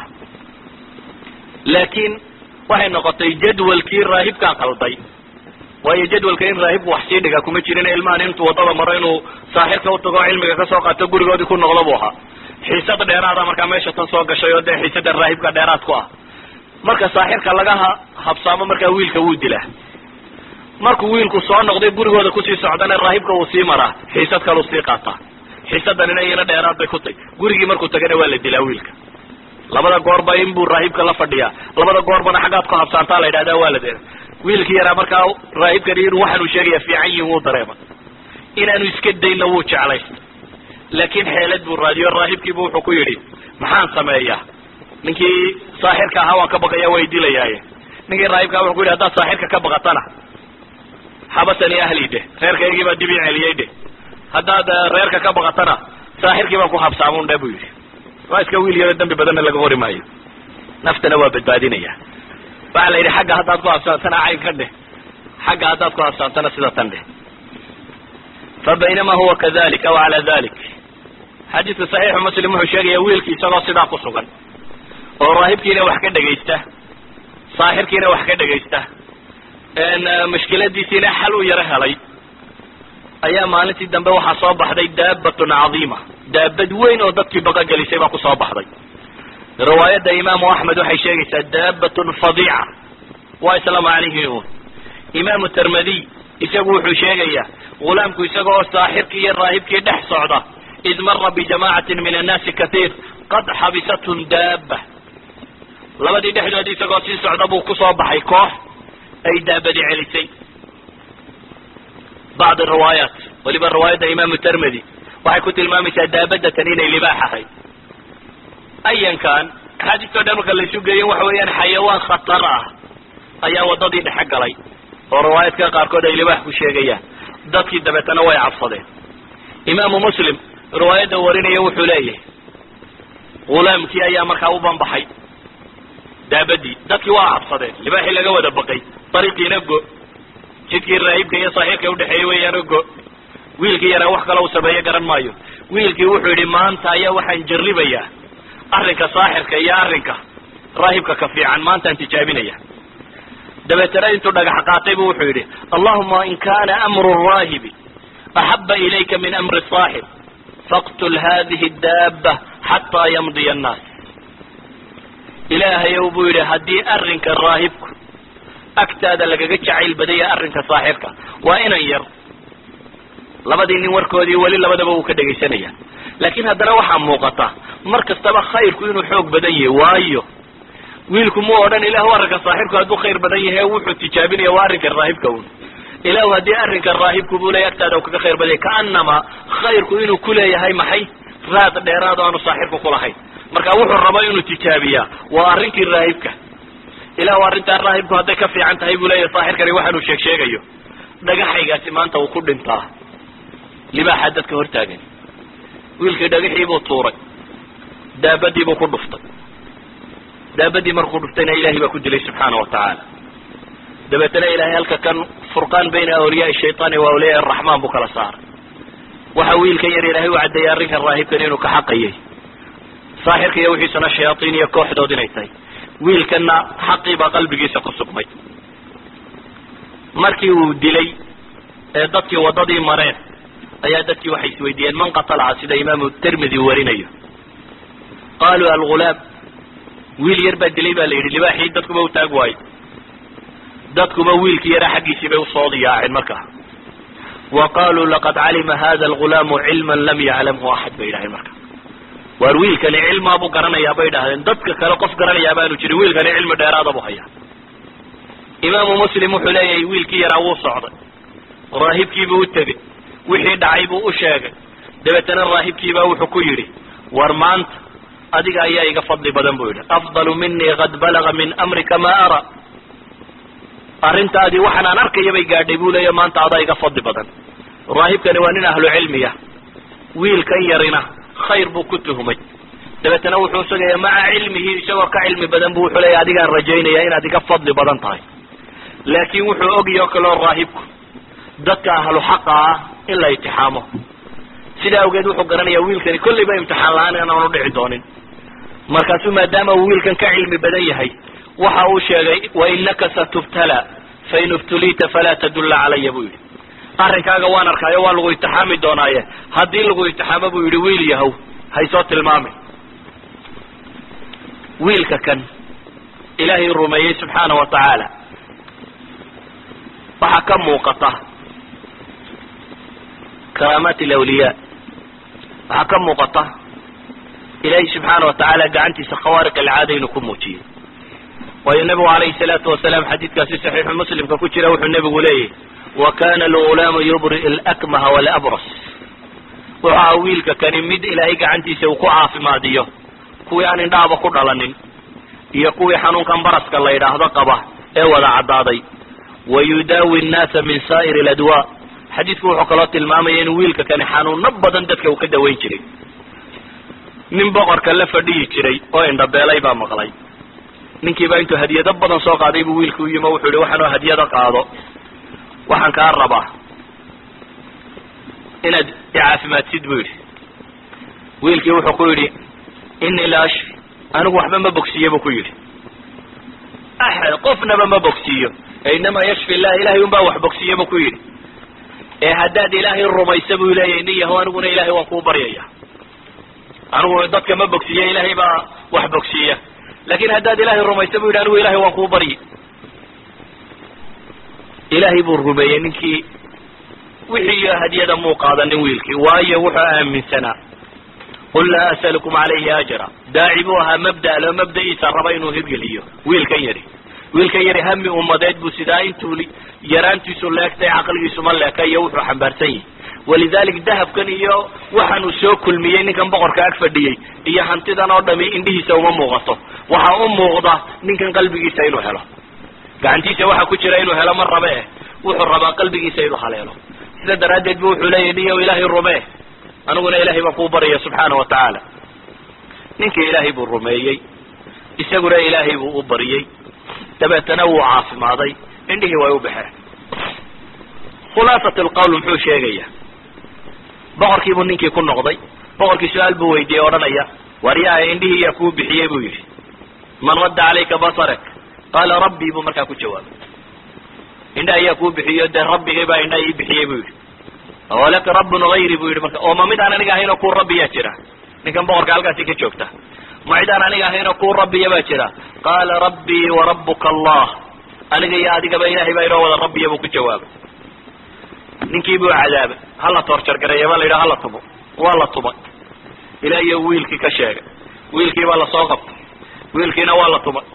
لكن waxay noqotay jadwalkii raahibka qalday way jadwalkeen raahib wax si dhiga kuma jirin ilmaan intuu wadada maro inuu saaxirka u tago cilmiga ka soo qaato gurigoodii ku noqdo booha xiisad dheeraad ah marka meesha tan soo gashay oo xiisada raahibka dheeraad ku ah marka saaxirka laga habsaamo marka wiilka uu dilaa markuu wiilku soo noqday gurigooda ku sii socdana raahibka uu sii maraa xiisad kale uu sii qaata xiisadan inay dheeraad bay ku tay gurigii markuu tagana waa la dilaa wiilka labada goorba in buu raahibka la fadhiyaa labada goorbana xagaad ku habsaantaa la yiraahdaa waa la deer wiilkii yara marka raahibka inuu waxanu sheegaya fiican yihiin uu dareema inaanu iska dayna wuu jeclayst laakiin xeelad buu raadiyo raahibkii buu wuxuu ku yiri maxaan sameeyaa ninkii saaxirka ahaa waan ka baqaya way dilayaaye ninkii raahibka wuxuu ku yiri hadda saaxirka ka baqatana xabasani ahli de reerkaygii baa dibi celiyay de hadda reerka ka baqatana saaxirkii baa ku habsaamun dhabu yiri واسكا ويليا دنب بدن laga qori maayo naftana waa badbaadinaya waxa la yiri xagga hadaad ku afsaantana ay ka dheh xagga hadaad ku afsaantana sida tan dheh فبينما هو كذلك او على ذلك حديث صحيح مسلم wuxuu sheegay wiilkii isagoo sida ku sugan oo raahibkiina wax ka dhageysta saaxirkiina wax ka dhageysta mushkiladiisina xal u yara helay ayaa maalintii dambe waxa soo baxday daabatun cadiima daabad weyn oo dadkii baqa galisay baa ku soo baxday riwaayada imaam ahmed waxay sheegaysaa daabatun fadiica wa islaam alayhi imaam tirmidhi isagu wuxuu sheegayaa gulaamku isagoo saaxirkii iyo raahibkii dhex socda id marra bi jamaacatin min an-nas kathir qad habisatun daabba labadii dhexdoodii isagoo sii socda buu ku soo baxay koox ay daabadi celisay بعض الروايات ولبا رواية إمام الترمذي وحيكون المامسة دابدة تنين لباحة أيا كان هذه تدامك اللي سوقين وحويا حيوان خطرة أيا وضدي حق لي ورواية كاركودة لباح وشيقية ضدك دبتنا ويعفضي إمام مسلم رواية دورين يوحو ليه غلام كي أيا مركاوبا بحي دابدي ضدك ويعفضي لباحي لقوة دبقي طريقي نقو jidkii raahibka iyo saaxiibka u dhaxeeyay weeyaan ogo wiilkii yara wax kale uu sameeyo garan maayo wiilkii wuxuu yiri maanta ayaa waxaan jarribayaa arrinka saaxirka iyo arrinka raahibka ka fiican maanta aan tijaabinaya dabeetana intuu dhagax qaatay buu wuxuu yidhi allahuma in kana amru raahibi axaba ilayka min amri saaxib faqtul hadihi daaba xataa yamdiya annaas. ilaahayow buu yidhi haddii arrinka raahibku agtaada lagaga jacayl badaya arrinka saaxibka, waa inan yar, labadii nin warkoodii weli labadaba wuu ka dhegaysanaya, laakiin haddana waxaa muuqata mar kastaba khayrku inuu xoog badan yahay. waayo wiilku mu odhan ilahu arrinka saaxibku hadduu khayr badan yahay wuxuu tijaabinaya waa arrinka raahibka un. ilahu haddii arrinka raahibku buu leeyahy agtaada kaga khayr badan yahay, kaanama khayrku inuu kuleeyahay maxay raad dheeraad o aanu saaxibku kulahayn. marka wuxuu rabo inuu tijaabiyaa waa arrinkii raahibka. ilahu arrintaa raahibku hadday ka fiican tahay buu leeyahay saaxirkani waxaanuu sheegsheegayo, dhagaxaygaasi maanta uu ku dhintaa libaaxa dadka hortaagan. wiilkii dhagaxii buu tuuray, daabadii buu ku dhuftay, daabadii markuu dhuftayna ilahay baa ku dilay subxaana wa tacaala. dabeetana ilahay halka kan furqaan bayna awliyaai shaytaani wa awliyaai araxmaan buu kala saaray. waxa wiilkan yar ilahay u caddeeyay arrinkan raahibkan inuu ka xaqayay, saaxirka iyo wixiisana shayaatiin iyo kooxdood inay tahay. wiilkanna xaqii baa qalbigiisa ku sugmay. markii uu dilay ee dadkii waddadii mareen ayaa dadkii waxay isweydiiyeen man qatalaha, sida imaamu tirmidi warinayo. qaaluu algulaam, wiil yar baa dilay baa la yidhi. libaaxii dadkuba u taag waayo, dadkuba wiilkii yaraa xaggiisii bay usoo diyaaceen markaa. wa qaluu laqad calima hada algulaamu cilman lam yaclamhu axad bay yidhahdeen marka. waar wiilkani cilmaa buu garanayaa bay idhahdeen, dadka kale qof garanayaa baanu jirin, wiilkani cilmi dheeraada buu hayaa. imaamu muslim wuxuu leeyahay wiilkii yaraa wuu socday, raahibkiibuu u tegey, wixii dhacay buu u sheegay. dabeetana raahibkiibaa wuxuu ku yidhi war maanta adiga ayaa iga fadli badan buu yidhi, afdalu minii qad balaga min amrika maa ara. arrintaadii waxaan aan arkaya bay gaadhay buu leeya, maanta adaa iga fadli badan. raahibkani waa nin ahlu cilmiya, wiilkan yarina khayr buu ku tuhmay. dabeetana wuxuu sugaya maca cilmihi, isagoo ka cilmi badan bu wuxuu leeya adigaan rajaynaya inaad iga fadli badan tahay. laakiin wuxuu ogayoo kaloo raahibku dadka ahlu xaqa ah in la imtixaamo. sidaa awgeed wuxuu garanaya wiilkani kollayba imtixaan la-aan inaanu dhici doonin. markaasuu maadaama uu wiilkan ka cilmi badan yahay waxa uu sheegay wainaka satubtala fain ibtuliita falaa tadulla calaya buu yidhi. arrinkaaga waan arkaayo waa lagu imtixaami doonaaye haddii lagu imtixaamo buu yidhi wiil yahow haysoo tilmaami. wiilka kan ilaahay rumeeyey subxaana wa tacaala waxaa ka muuqata karaamaat alawliyaa, waxaa ka muuqata ilaahay subxaana wa tacaala gacantiisa khawaariq alcaada inuu ku muujiyey. waayo nebigu calayhi salaatu wasalaam xadiidkaasi saxiixu muslimka ku jira wuxuu nebigu leeyahy wa kana algulaamu yubri'u alakmaha walabras. wuxu aha wiilka kani mid ilaahay gacantiisa uu ku caafimaadiyo kuwii aan indhahaba ku dhalanin iyo kuwii xanuunkan baraska la yidhaahdo qaba ee wada caddaaday. wayudaawi nnaasa min saa'iri aladwa. xadiidku wuxuu kaloo tilmaamaya inuu wiilka kani xanuuno badan dadka uu ka dawayn jiray. nin boqorka la fadhiyi jiray oo indhabeelay baa maqlay. ninkiibaa intuu hadiyado badan soo qaaday buu wiilku u yimi o wuxuu yihi waxaanoo hadiyado qaado, waxaan kaa rabaa inaad icaafimaadsid buu yidhi. wiilkii wuxuu ku yidhi inii la ashfi, anigu waxba ma bogsiiye buu ku yidhi. axad qofnaba ma bogsiiyo, inamaa yashfi illah, ilahay un baa wax bogsiiye buu ku yidhi. ee haddaad ilaahay rumaysa buu leeyahay nin yahow aniguna ilahay waan kuu baryaya. anigu dadka ma bogsiiye, ilahay baa wax bogsiiya. laakin haddaad ilaahay rumaysa buu yidhi anigu ilahay waan kuu baryi. ilaahay buu rumeeyey ninkii, wixii hadiyada muu qaadanin wiilkii, waayo wuxuu aaminsanaa qul laa as'alukum calayhi ajra. daaci buu ahaa mabda lo mabda'iisa raba inuu hirgeliyo. wiilkan yari hami ummadeed buu sidaa intuu yaraantiisu leegtay caqligiisu ma leeka iyo wuxuu xambaarsan yahay. walidalik dahabkan iyo waxaan uu soo kulmiyey ninkan boqorka ag fadhiyey iyo hantidan oo dhami indhihiisa uma muuqato. waxaa u muuqda ninkan qalbigiisa inuu helo. gacantiisa waxa ku jira inuu helo ma rabe wuxuu rabaa qalbigiisa inuu haleelo. sida daraaddeed bu wuxuu leeyahy niyow ilaahay rumee, aniguna ilaahay baan kuu baryaya subxaana wa tacaala. ninkii ilaahay buu rumeeyey, isaguna ilaahay buu u baryey. dabeetana wuu caafimaaday, indhihii way u baxeen. khulaasat alqawl muxuu sheegaya? boqorkiibuu ninkii ku noqday. boqorkii su-aal buu weydiiyey odhanaya war yaa indhihii yaa kuu bixiyey buu yidhi. man radda calayka basarak qaala rabbii buu markaa ku jawaabay. indha ayaa kuu bixiyo dee rabbigay baa indha ii bixiyey buu yidhi awalaka rabbun hayri buu yidhi marka oo ma mid aan aniga ahayn oo kuu rabbiyaa jira ninkan boqorka halkaasi ka joogta ma cid aan aniga ahayn oo kuu rabbiya baa jira qaala rabbii wa rabbuka allah aniga iyo adigaba ilaahay baa inoo wada rabbiya buu ku jawaabay ninkii buu cadaabay hala toorjargareeya baa la yidhaha hala tumo waa la tumay ilaa iyo wiilkii ka sheegay wiilkii baa lasoo qabtay wiilkiina waa la tumay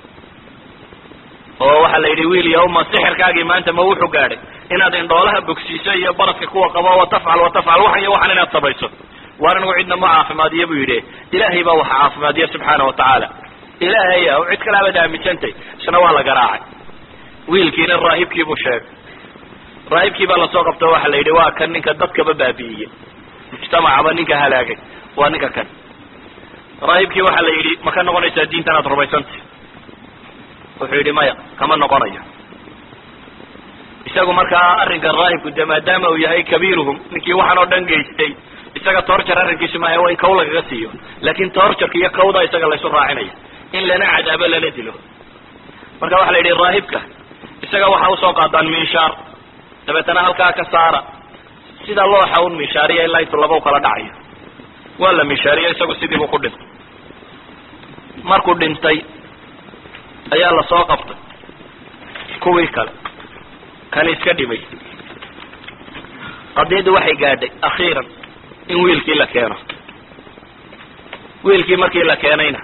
oo waxaa la yidhi wiil yawma sixirkaagii maanta ma wuxuu gaadhay inaad indhoolaha bogsiiso iyo baradka kuwa qabo watafcal waxan iyo waxan inaad samayso waar anigu cidna ma caafimaadiya buu yidhi ilaahay baa waxa caafimaadiya subxaana watacaala ilaahay o cid kale abaad aaminsantay isna waa la garaacay wiilkiina raahibkii buu sheegay raahibkii baa lasoo qabto waxa la yidhi waa kan ninka dadkaba baabi'iyey mujtamacaba ninka halaagay waa ninka kan raahibkii waxaa la yidhi ma ka noqonaysaa diintan aad rumaysantay wuxuu yidhi maya kama noqonayo isagu markaa arrinka raahibku de maadaama uu yahay kabiiruhum ninkii waxaan oo dhan geystay isaga toorjar arrinkiisu maaha waa in kaw lagaga siiyo laakin toorjarka iyo kawda isaga laysu raacinaya in lana cadaabo lana dilo marka waxa la yidhi raahibka isaga waxa usoo qaadaan minshaar dabeetana halkaa ka saara sida looxa un minshaariya ilaa intu laba u kala dhacayo waa la minshaariya isagu sidiibuu ku dhintay markuu dhintay ayaa lasoo qabtay kuwii kale kani iska dhimay qadiyaddu waxay gaadhay akhiiran in wiilkii la keeno wiilkii markii la keenayna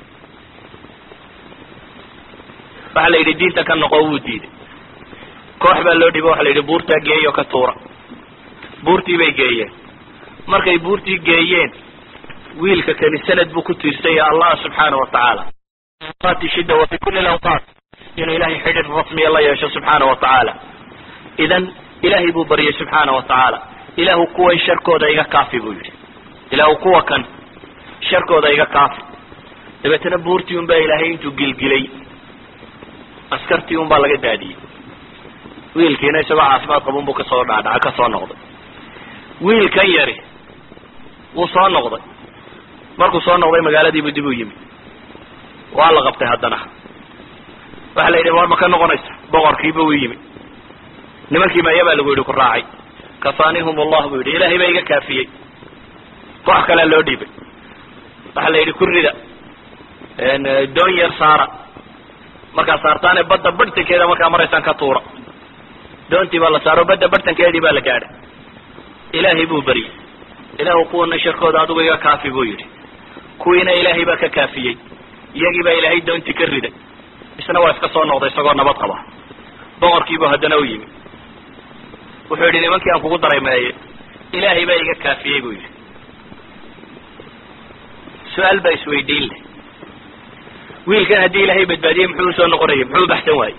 waxaa la yidhi diinta ka noqo wuu diiday koox baa loo dhibo waxa la yidhi buurtaa geeyo ka tuura buurtii bay geeyeen markay buurtii geeyeen wiilka kani sanad buu ku tiirsanya allah subxaana watacaala shida wa fi kuli lawqaat inuu ilahay xidhiir rasmiya la yeesho subxaana watacaala idan ilahay buu baryay subxaana watacaala ilaahu kuwan sharkooda iga kaafi buu yidhi ilaahu kuwa kan sharkooda iga kaafi dabeetana buurtii un baa ilaahay intuu gilgilay askartii un baa laga daadiyey wiilkiina isagoo caafimaad qabun buu kasoo dhaadhaca kasoo noqday wiilkan yari wuu soo noqday markuu soo noqday magaaladiibuu dib u yimi waa la qabtay haddana waxa la yidhi war ma ka noqonaysa boqorkiiba uu yimi nimankii maya baa lagu yidhi ku raacay kafaanihum allah buu yidhi ilaahay baa iga kaafiyey koox kalea loo dhiibay waxa la yidhi ku rida doon yar saara markaa saartaane badda barhtankeeda markaa maraysaan ka tuura doontii baa la saaro badda barhtankeedii baa la gaadhay ilaahay buu baryey ilaahu kuwana sharkooda adigu iga kaafi buu yidhi kuwiina ilaahay baa ka kaafiyey iyagii baa ilaahay doontii ka riday isna waa iska soo noqday isagoo nabad qaba boqorkiibuu haddana u yimi wuxuu yidhi nimankii aan kugu daraymeeye ilaahay baa iga kaafiyey buu yidhi su-aal baa isweydiin leh wiilkan haddii ilaahay badbaadiyey muxuu usoo noqonayay muxuu baxsan waayey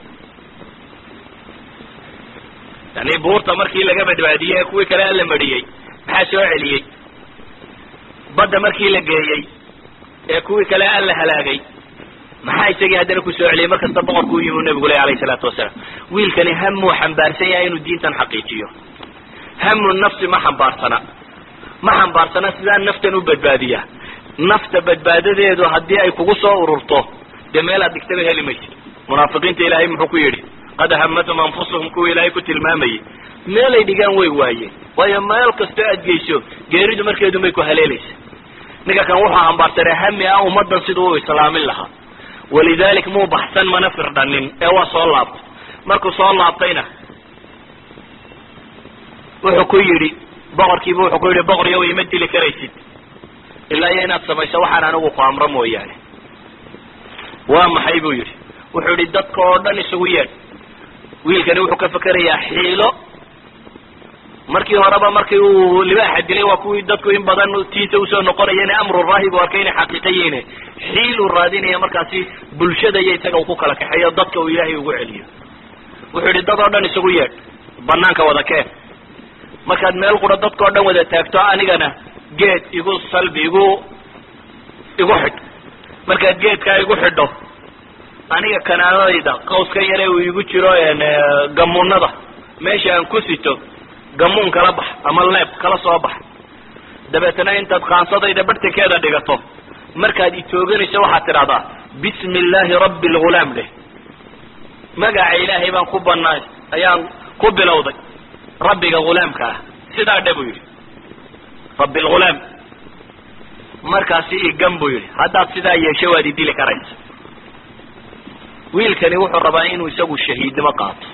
yani buurta markii laga badbaadiyey ee kuwii kale alla mariyey maxaa soo celiyey badda markii la geeyey ee kuwii kale alla halaagay maxaa isagii haddana ku soo celiyey markasta boqorkuu yimi u nabigu leh alayhi salaatu wasalaam wiilkani hamuu xambaarsan yahay inuu diintan xaqiijiyo hamu nafsi ma xambaarsana sidaa naftan u badbaadiya nafta badbaadadeedu haddii ay kugu soo ururto dee meelaad dhigtaba heli maysid munaafiqiinta ilaahay muxuu ku yidhi qad hamatum anfusuhum kuwa ilaahay ku tilmaamayay meelay dhigaan way waayeen waayo meel kastoo aad geyso geeridu markeedu may ku haleelaysa ninka kan wuxuu xambaarsanay hami ah ummaddan siduu u islaamin lahaa walidalik muu baxsan mana firdhanin ee waa soo laabtay markuu soo laabtayna wuxuu ku yidhi boqorkiiba wuxuu ku yidhi boqor yow ima dili karaysid ilaa iyo inaad samayso waxaan anigu ku amro mooyaane waa maxay buu yidhi wuxuu yidhi dadka oo dhan isugu yeedh wiilkani wuxuu ka fakerayaa xiilo markii horeba markii uu libaaxa dilay waa kuwii dadku in badan tiisa usoo noqonayeen amru raahib u arkay inay xaqiiqayiine xiiluu raadinaya markaasi bulshada iyo isaga uu ku kala kaxeeyo dadka uu ilaahay ugu celiyo wuxuu yidhi dad oo dhan isugu yeedh banaanka wada keen markaad meel qura dadka oo dhan wada taagto anigana geed igu salbi igu xidh markaad geedkaa igu xidho aniga kanaanadayda qawskan yare uu igu jiro gamuunada meesha aan ku sito gamuun kala bax ama leeb kala soo bax dabeetana intaad qaansadayda bartankeeda dhigato markaad itooganayso waxaad tidhahdaa bismi illaahi rabbi algulaam dheh magaca ilaahay baan ku ayaan ku bilowday rabbiga ghulaamka ah sidaa dhe buu yidhi rabbi alghulaam markaasi igan buu yidhi haddaad sidaa yeesho waad idili karaysa wiilkani wuxuu rabaa inuu isagu shahiidnimo qaato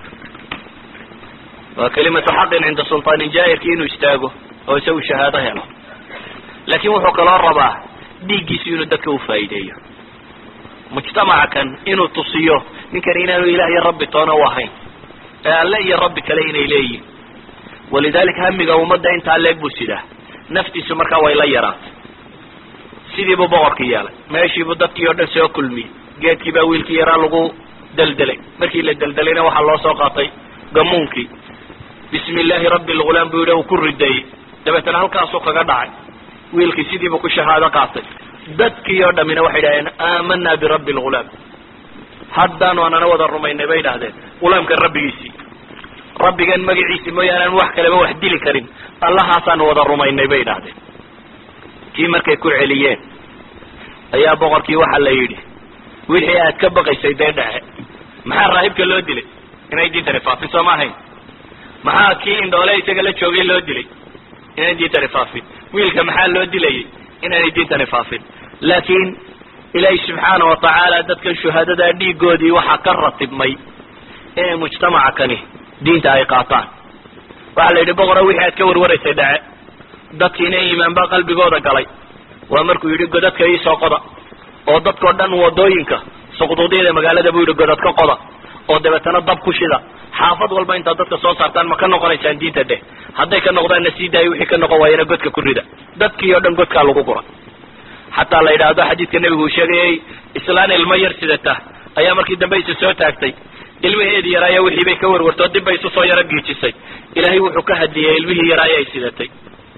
waa kalimatu xaqin cinda sultaanin jaa'irki inuu istaago oo isagu shahaado helo laakiin wuxuu kaloo rabaa dhiiggiisi inuu dadka u faa'iideeyo mujtamaca kan inuu tusiyo ninkan inaanu ilaah iyo rabbi toona u ahayn ee alle iyo rabbi kale inay leeyihin walidaalika hamiga ummadda intaa leeg buu sidaa naftiisu markaa way la yaraatay sidii buu boqorkii yeelay meeshiibuu dadkii oo dhan soo kulmiyey geedkii baa wiilkii yaraa lagu deldelay markii la deldelayna waxaa loo soo qaatay gamuunkii bismi illaahi rabbi alghulaam buu yidhi uu ku rideeyey dabeetana halkaasuu kaga dhacay wiilkii sidiibuu ku shahaado qaatay dadkii oo dhammina waxay idhahdeen aamanaa birabbi alghulaam haddaan waanana wada rumaynay bay idhahdeen ghulaamkan rabbigiisii rabbigan magaciisi mooyaane aan wax kaleba wax dili karin allahaasaan wada rumaynay bay idhahdeen kii markay ku celiyeen ayaa boqorkii waxaa la yidhi wixii aad ka baqaysay dee dhace maxaa raahibka loo dilay inay diintani faafin soo ma ahayn maxaa kii indhoole isaga la joogay loo dilay inay diintani faafin wiilka maxaa loo dilayay inaanay diintani faafin laakiin ilaahi subxaana watacaala dadkan shuhaadadaa dhiigoodii waxaa ka ratibmay inay mujtamaca kani diinta ay qaataan waxaa la yidhi boqora wixii aad ka warwaraysay dhace dadkiina iimaan baa qalbigooda galay waa markuu yidhi godadka iisoo qoda oo dadkao dhan wadooyinka suqduudyada magaalada buu yidhi godad ka qoda oo dabeetana dab ku shida xaafad walba intaad dadka soo saartaan ma ka noqonaysaan diinta dheh hadday ka noqdaanna sii daayo wixii ka noqon waayana godka ku rida dadkii oo dhan godkaa lagu gura xataa la yidhaahdo xadiidka nebigu uu sheegayay islaan ilmo yar sidata ayaa markii dambe isa soo taagtay ilmaheedii yaraayo wixii bay ka warwartoo dib bay isu soo yaro giijisay ilaahay wuxuu ka hadiyey ilmihii yaraayo ay sidatay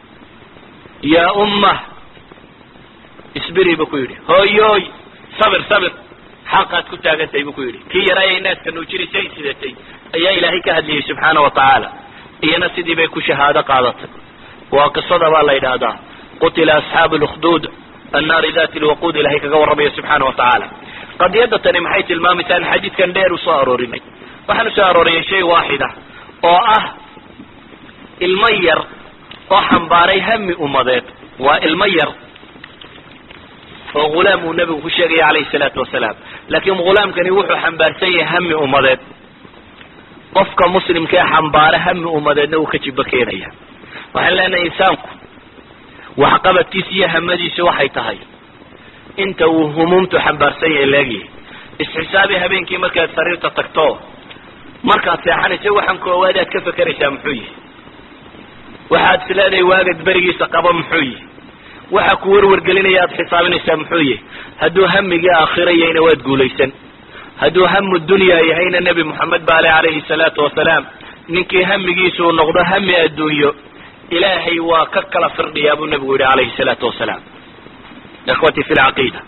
yaa ummah isbiri buu ku yidhi hooyooy sabir sabir xaqaad ku taagantahay buu ku yidhi kii yaraayay naaska nuujinaysa ay sidatay ayaa ilaahay ka hadliyey subxaana watacaala iyana sidii bay ku shahaado qaadatay waa qisada baa la yidhaahdaa qutila asxaabu lukduud annaari dati lwaquud ilahay kaga warramaya subxaana watacaala qadiyadda tani maxay tilmaamaysaa in xadiidkan dheer u soo aroorinay waxaan usoo arooriyay shay waaxida oo ah ilmo yar oo xambaaray hami ummadeed waa ilmo yar oo ghulaam uu nabigu ku sheegaya calayhi salaatu wasalaam laakiin ghulaamkani wuxuu xambaarsan yahay hami ummadeed qofka muslimkaee xambaara hami ummadeedna uu ka jibo keenaya waxaan leenahay insaanku waxqabadkiisa iyo hamadiisu waxay tahay inta uu humuumtu xambaarsan yahay leegyahay isxisaabi habeenkii markaad sariirta tagto markaad seexanayso waxaan koowaad aad ka fekeraysaa muxuu yihi waxaad isleedahay waagad berigiisa qabo muxuu yihi waxa ku warwargelinaya aad xisaabinaysaa muxuu yihi hadduu hamigii aakhira yahayna waad guulaysan hadduu hamu dunya yahayna nebi moxamed ba ale calayhi salaatu wasalaam ninkii hamigiisu uu noqdo hami adduunyo ilaahay waa ka kala firdhiyaa buu nebigu yihi calayhi salaatu wasalaam ikhwatii fi lcaqiida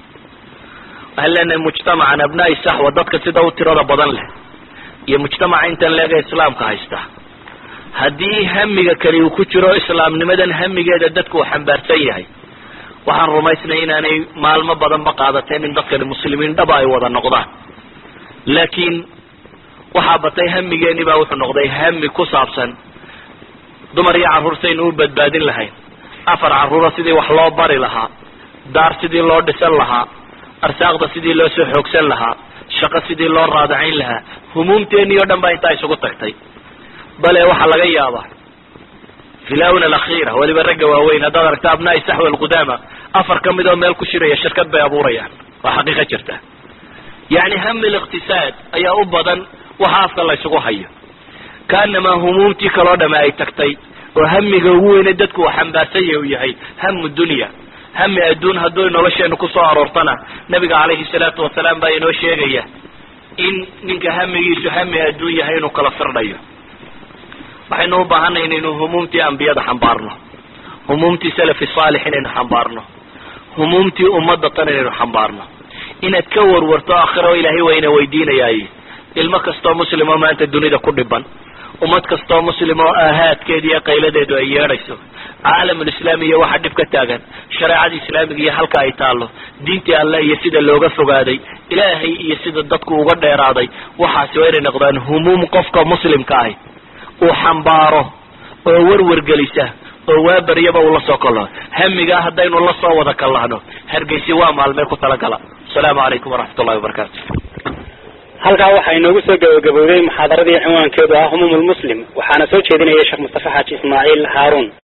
waxaan leenahay mujtamacan abnaa'i saxwa dadka sida u tirada badan leh iyo mujtamaca intan leega islaamka haysta haddii hamiga kali uu ku jiro islaamnimadan hamigeeda dadku uu xambaarsan yahay waxaan rumaysnay inaanay maalmo badanba qaadateen in dadkani muslimiin dhaba ay wada noqdaan laakiin waxaa batay hamigeeni baa wuxuu noqday hami ku saabsan dumar iyo carruur saynu u badbaadin lahayn 4 carruura sidii wax loo bari lahaa daar sidii loo dhisan lahaa arsaaqda sidii loo soo xoogsan lahaa shaqo sidii loo raadacayn lahaa humuumteennii oo dhan baa intaa isugu tagtay bale waxaa laga yaabaa fi lawna alakhiira weliba ragga waaweyn haddaad aragta abnaa'i saxwa alqudaama 4 ka mid oo meel ku shiraya shirkad bay abuurayaan waa xaqiiqa jirta yacni hami liqtisaad ayaa u badan waxa afka la isugu hayo kaanamaa humuumtii kaloo dhame ay tagtay oo hamiga ugu weyne dadku uu xambaarsan yahay uu yahay hamu dunya hami adduun hadduu nolosheenu kusoo aroortana nabiga calayhi salaatu wasalaam baa inoo sheegaya in ninka hamigiisu hami adduun yahay inuu kala firdhayo waxaynu u baahanay inaynu humuumtii ambiyada xambaarno humuumtii salafi saalix inaynu xambaarno humuumtii ummadda tan inaynu xambaarno inaad ka warwarto aakhiro ilaahay waa ina weydiinayaay ilmo kastoo muslimo maanta dunida ku dhiban ummad kastoo muslim oo aahaadkeeda iyo qayladeedu ay yeedhayso caalamulislaami iyo waxa dhib ka taagan shareecada islaamiga iyo halka ay taallo diintii alle iyo sida looga fogaaday ilaahay iyo sida dadku uga dheeraaday waxaasi waa inay noqdaan humuum qofka muslimka ahi uu xambaaro oo warwargelisa oo waabaryaba uu la soo kallahno hamigaa haddaynu la soo wada kallahno hargeysi waa maalmee ku talagala asalaamu calaykum waraxmatullahi wabarakaatu halkaa waxaa inoogu soo gabagabowday muxaadaradii cinwaankeedu ah humum lmuslim waxaana soo jeedinaya sheekh mustafa xaaji ismaaciil haaruun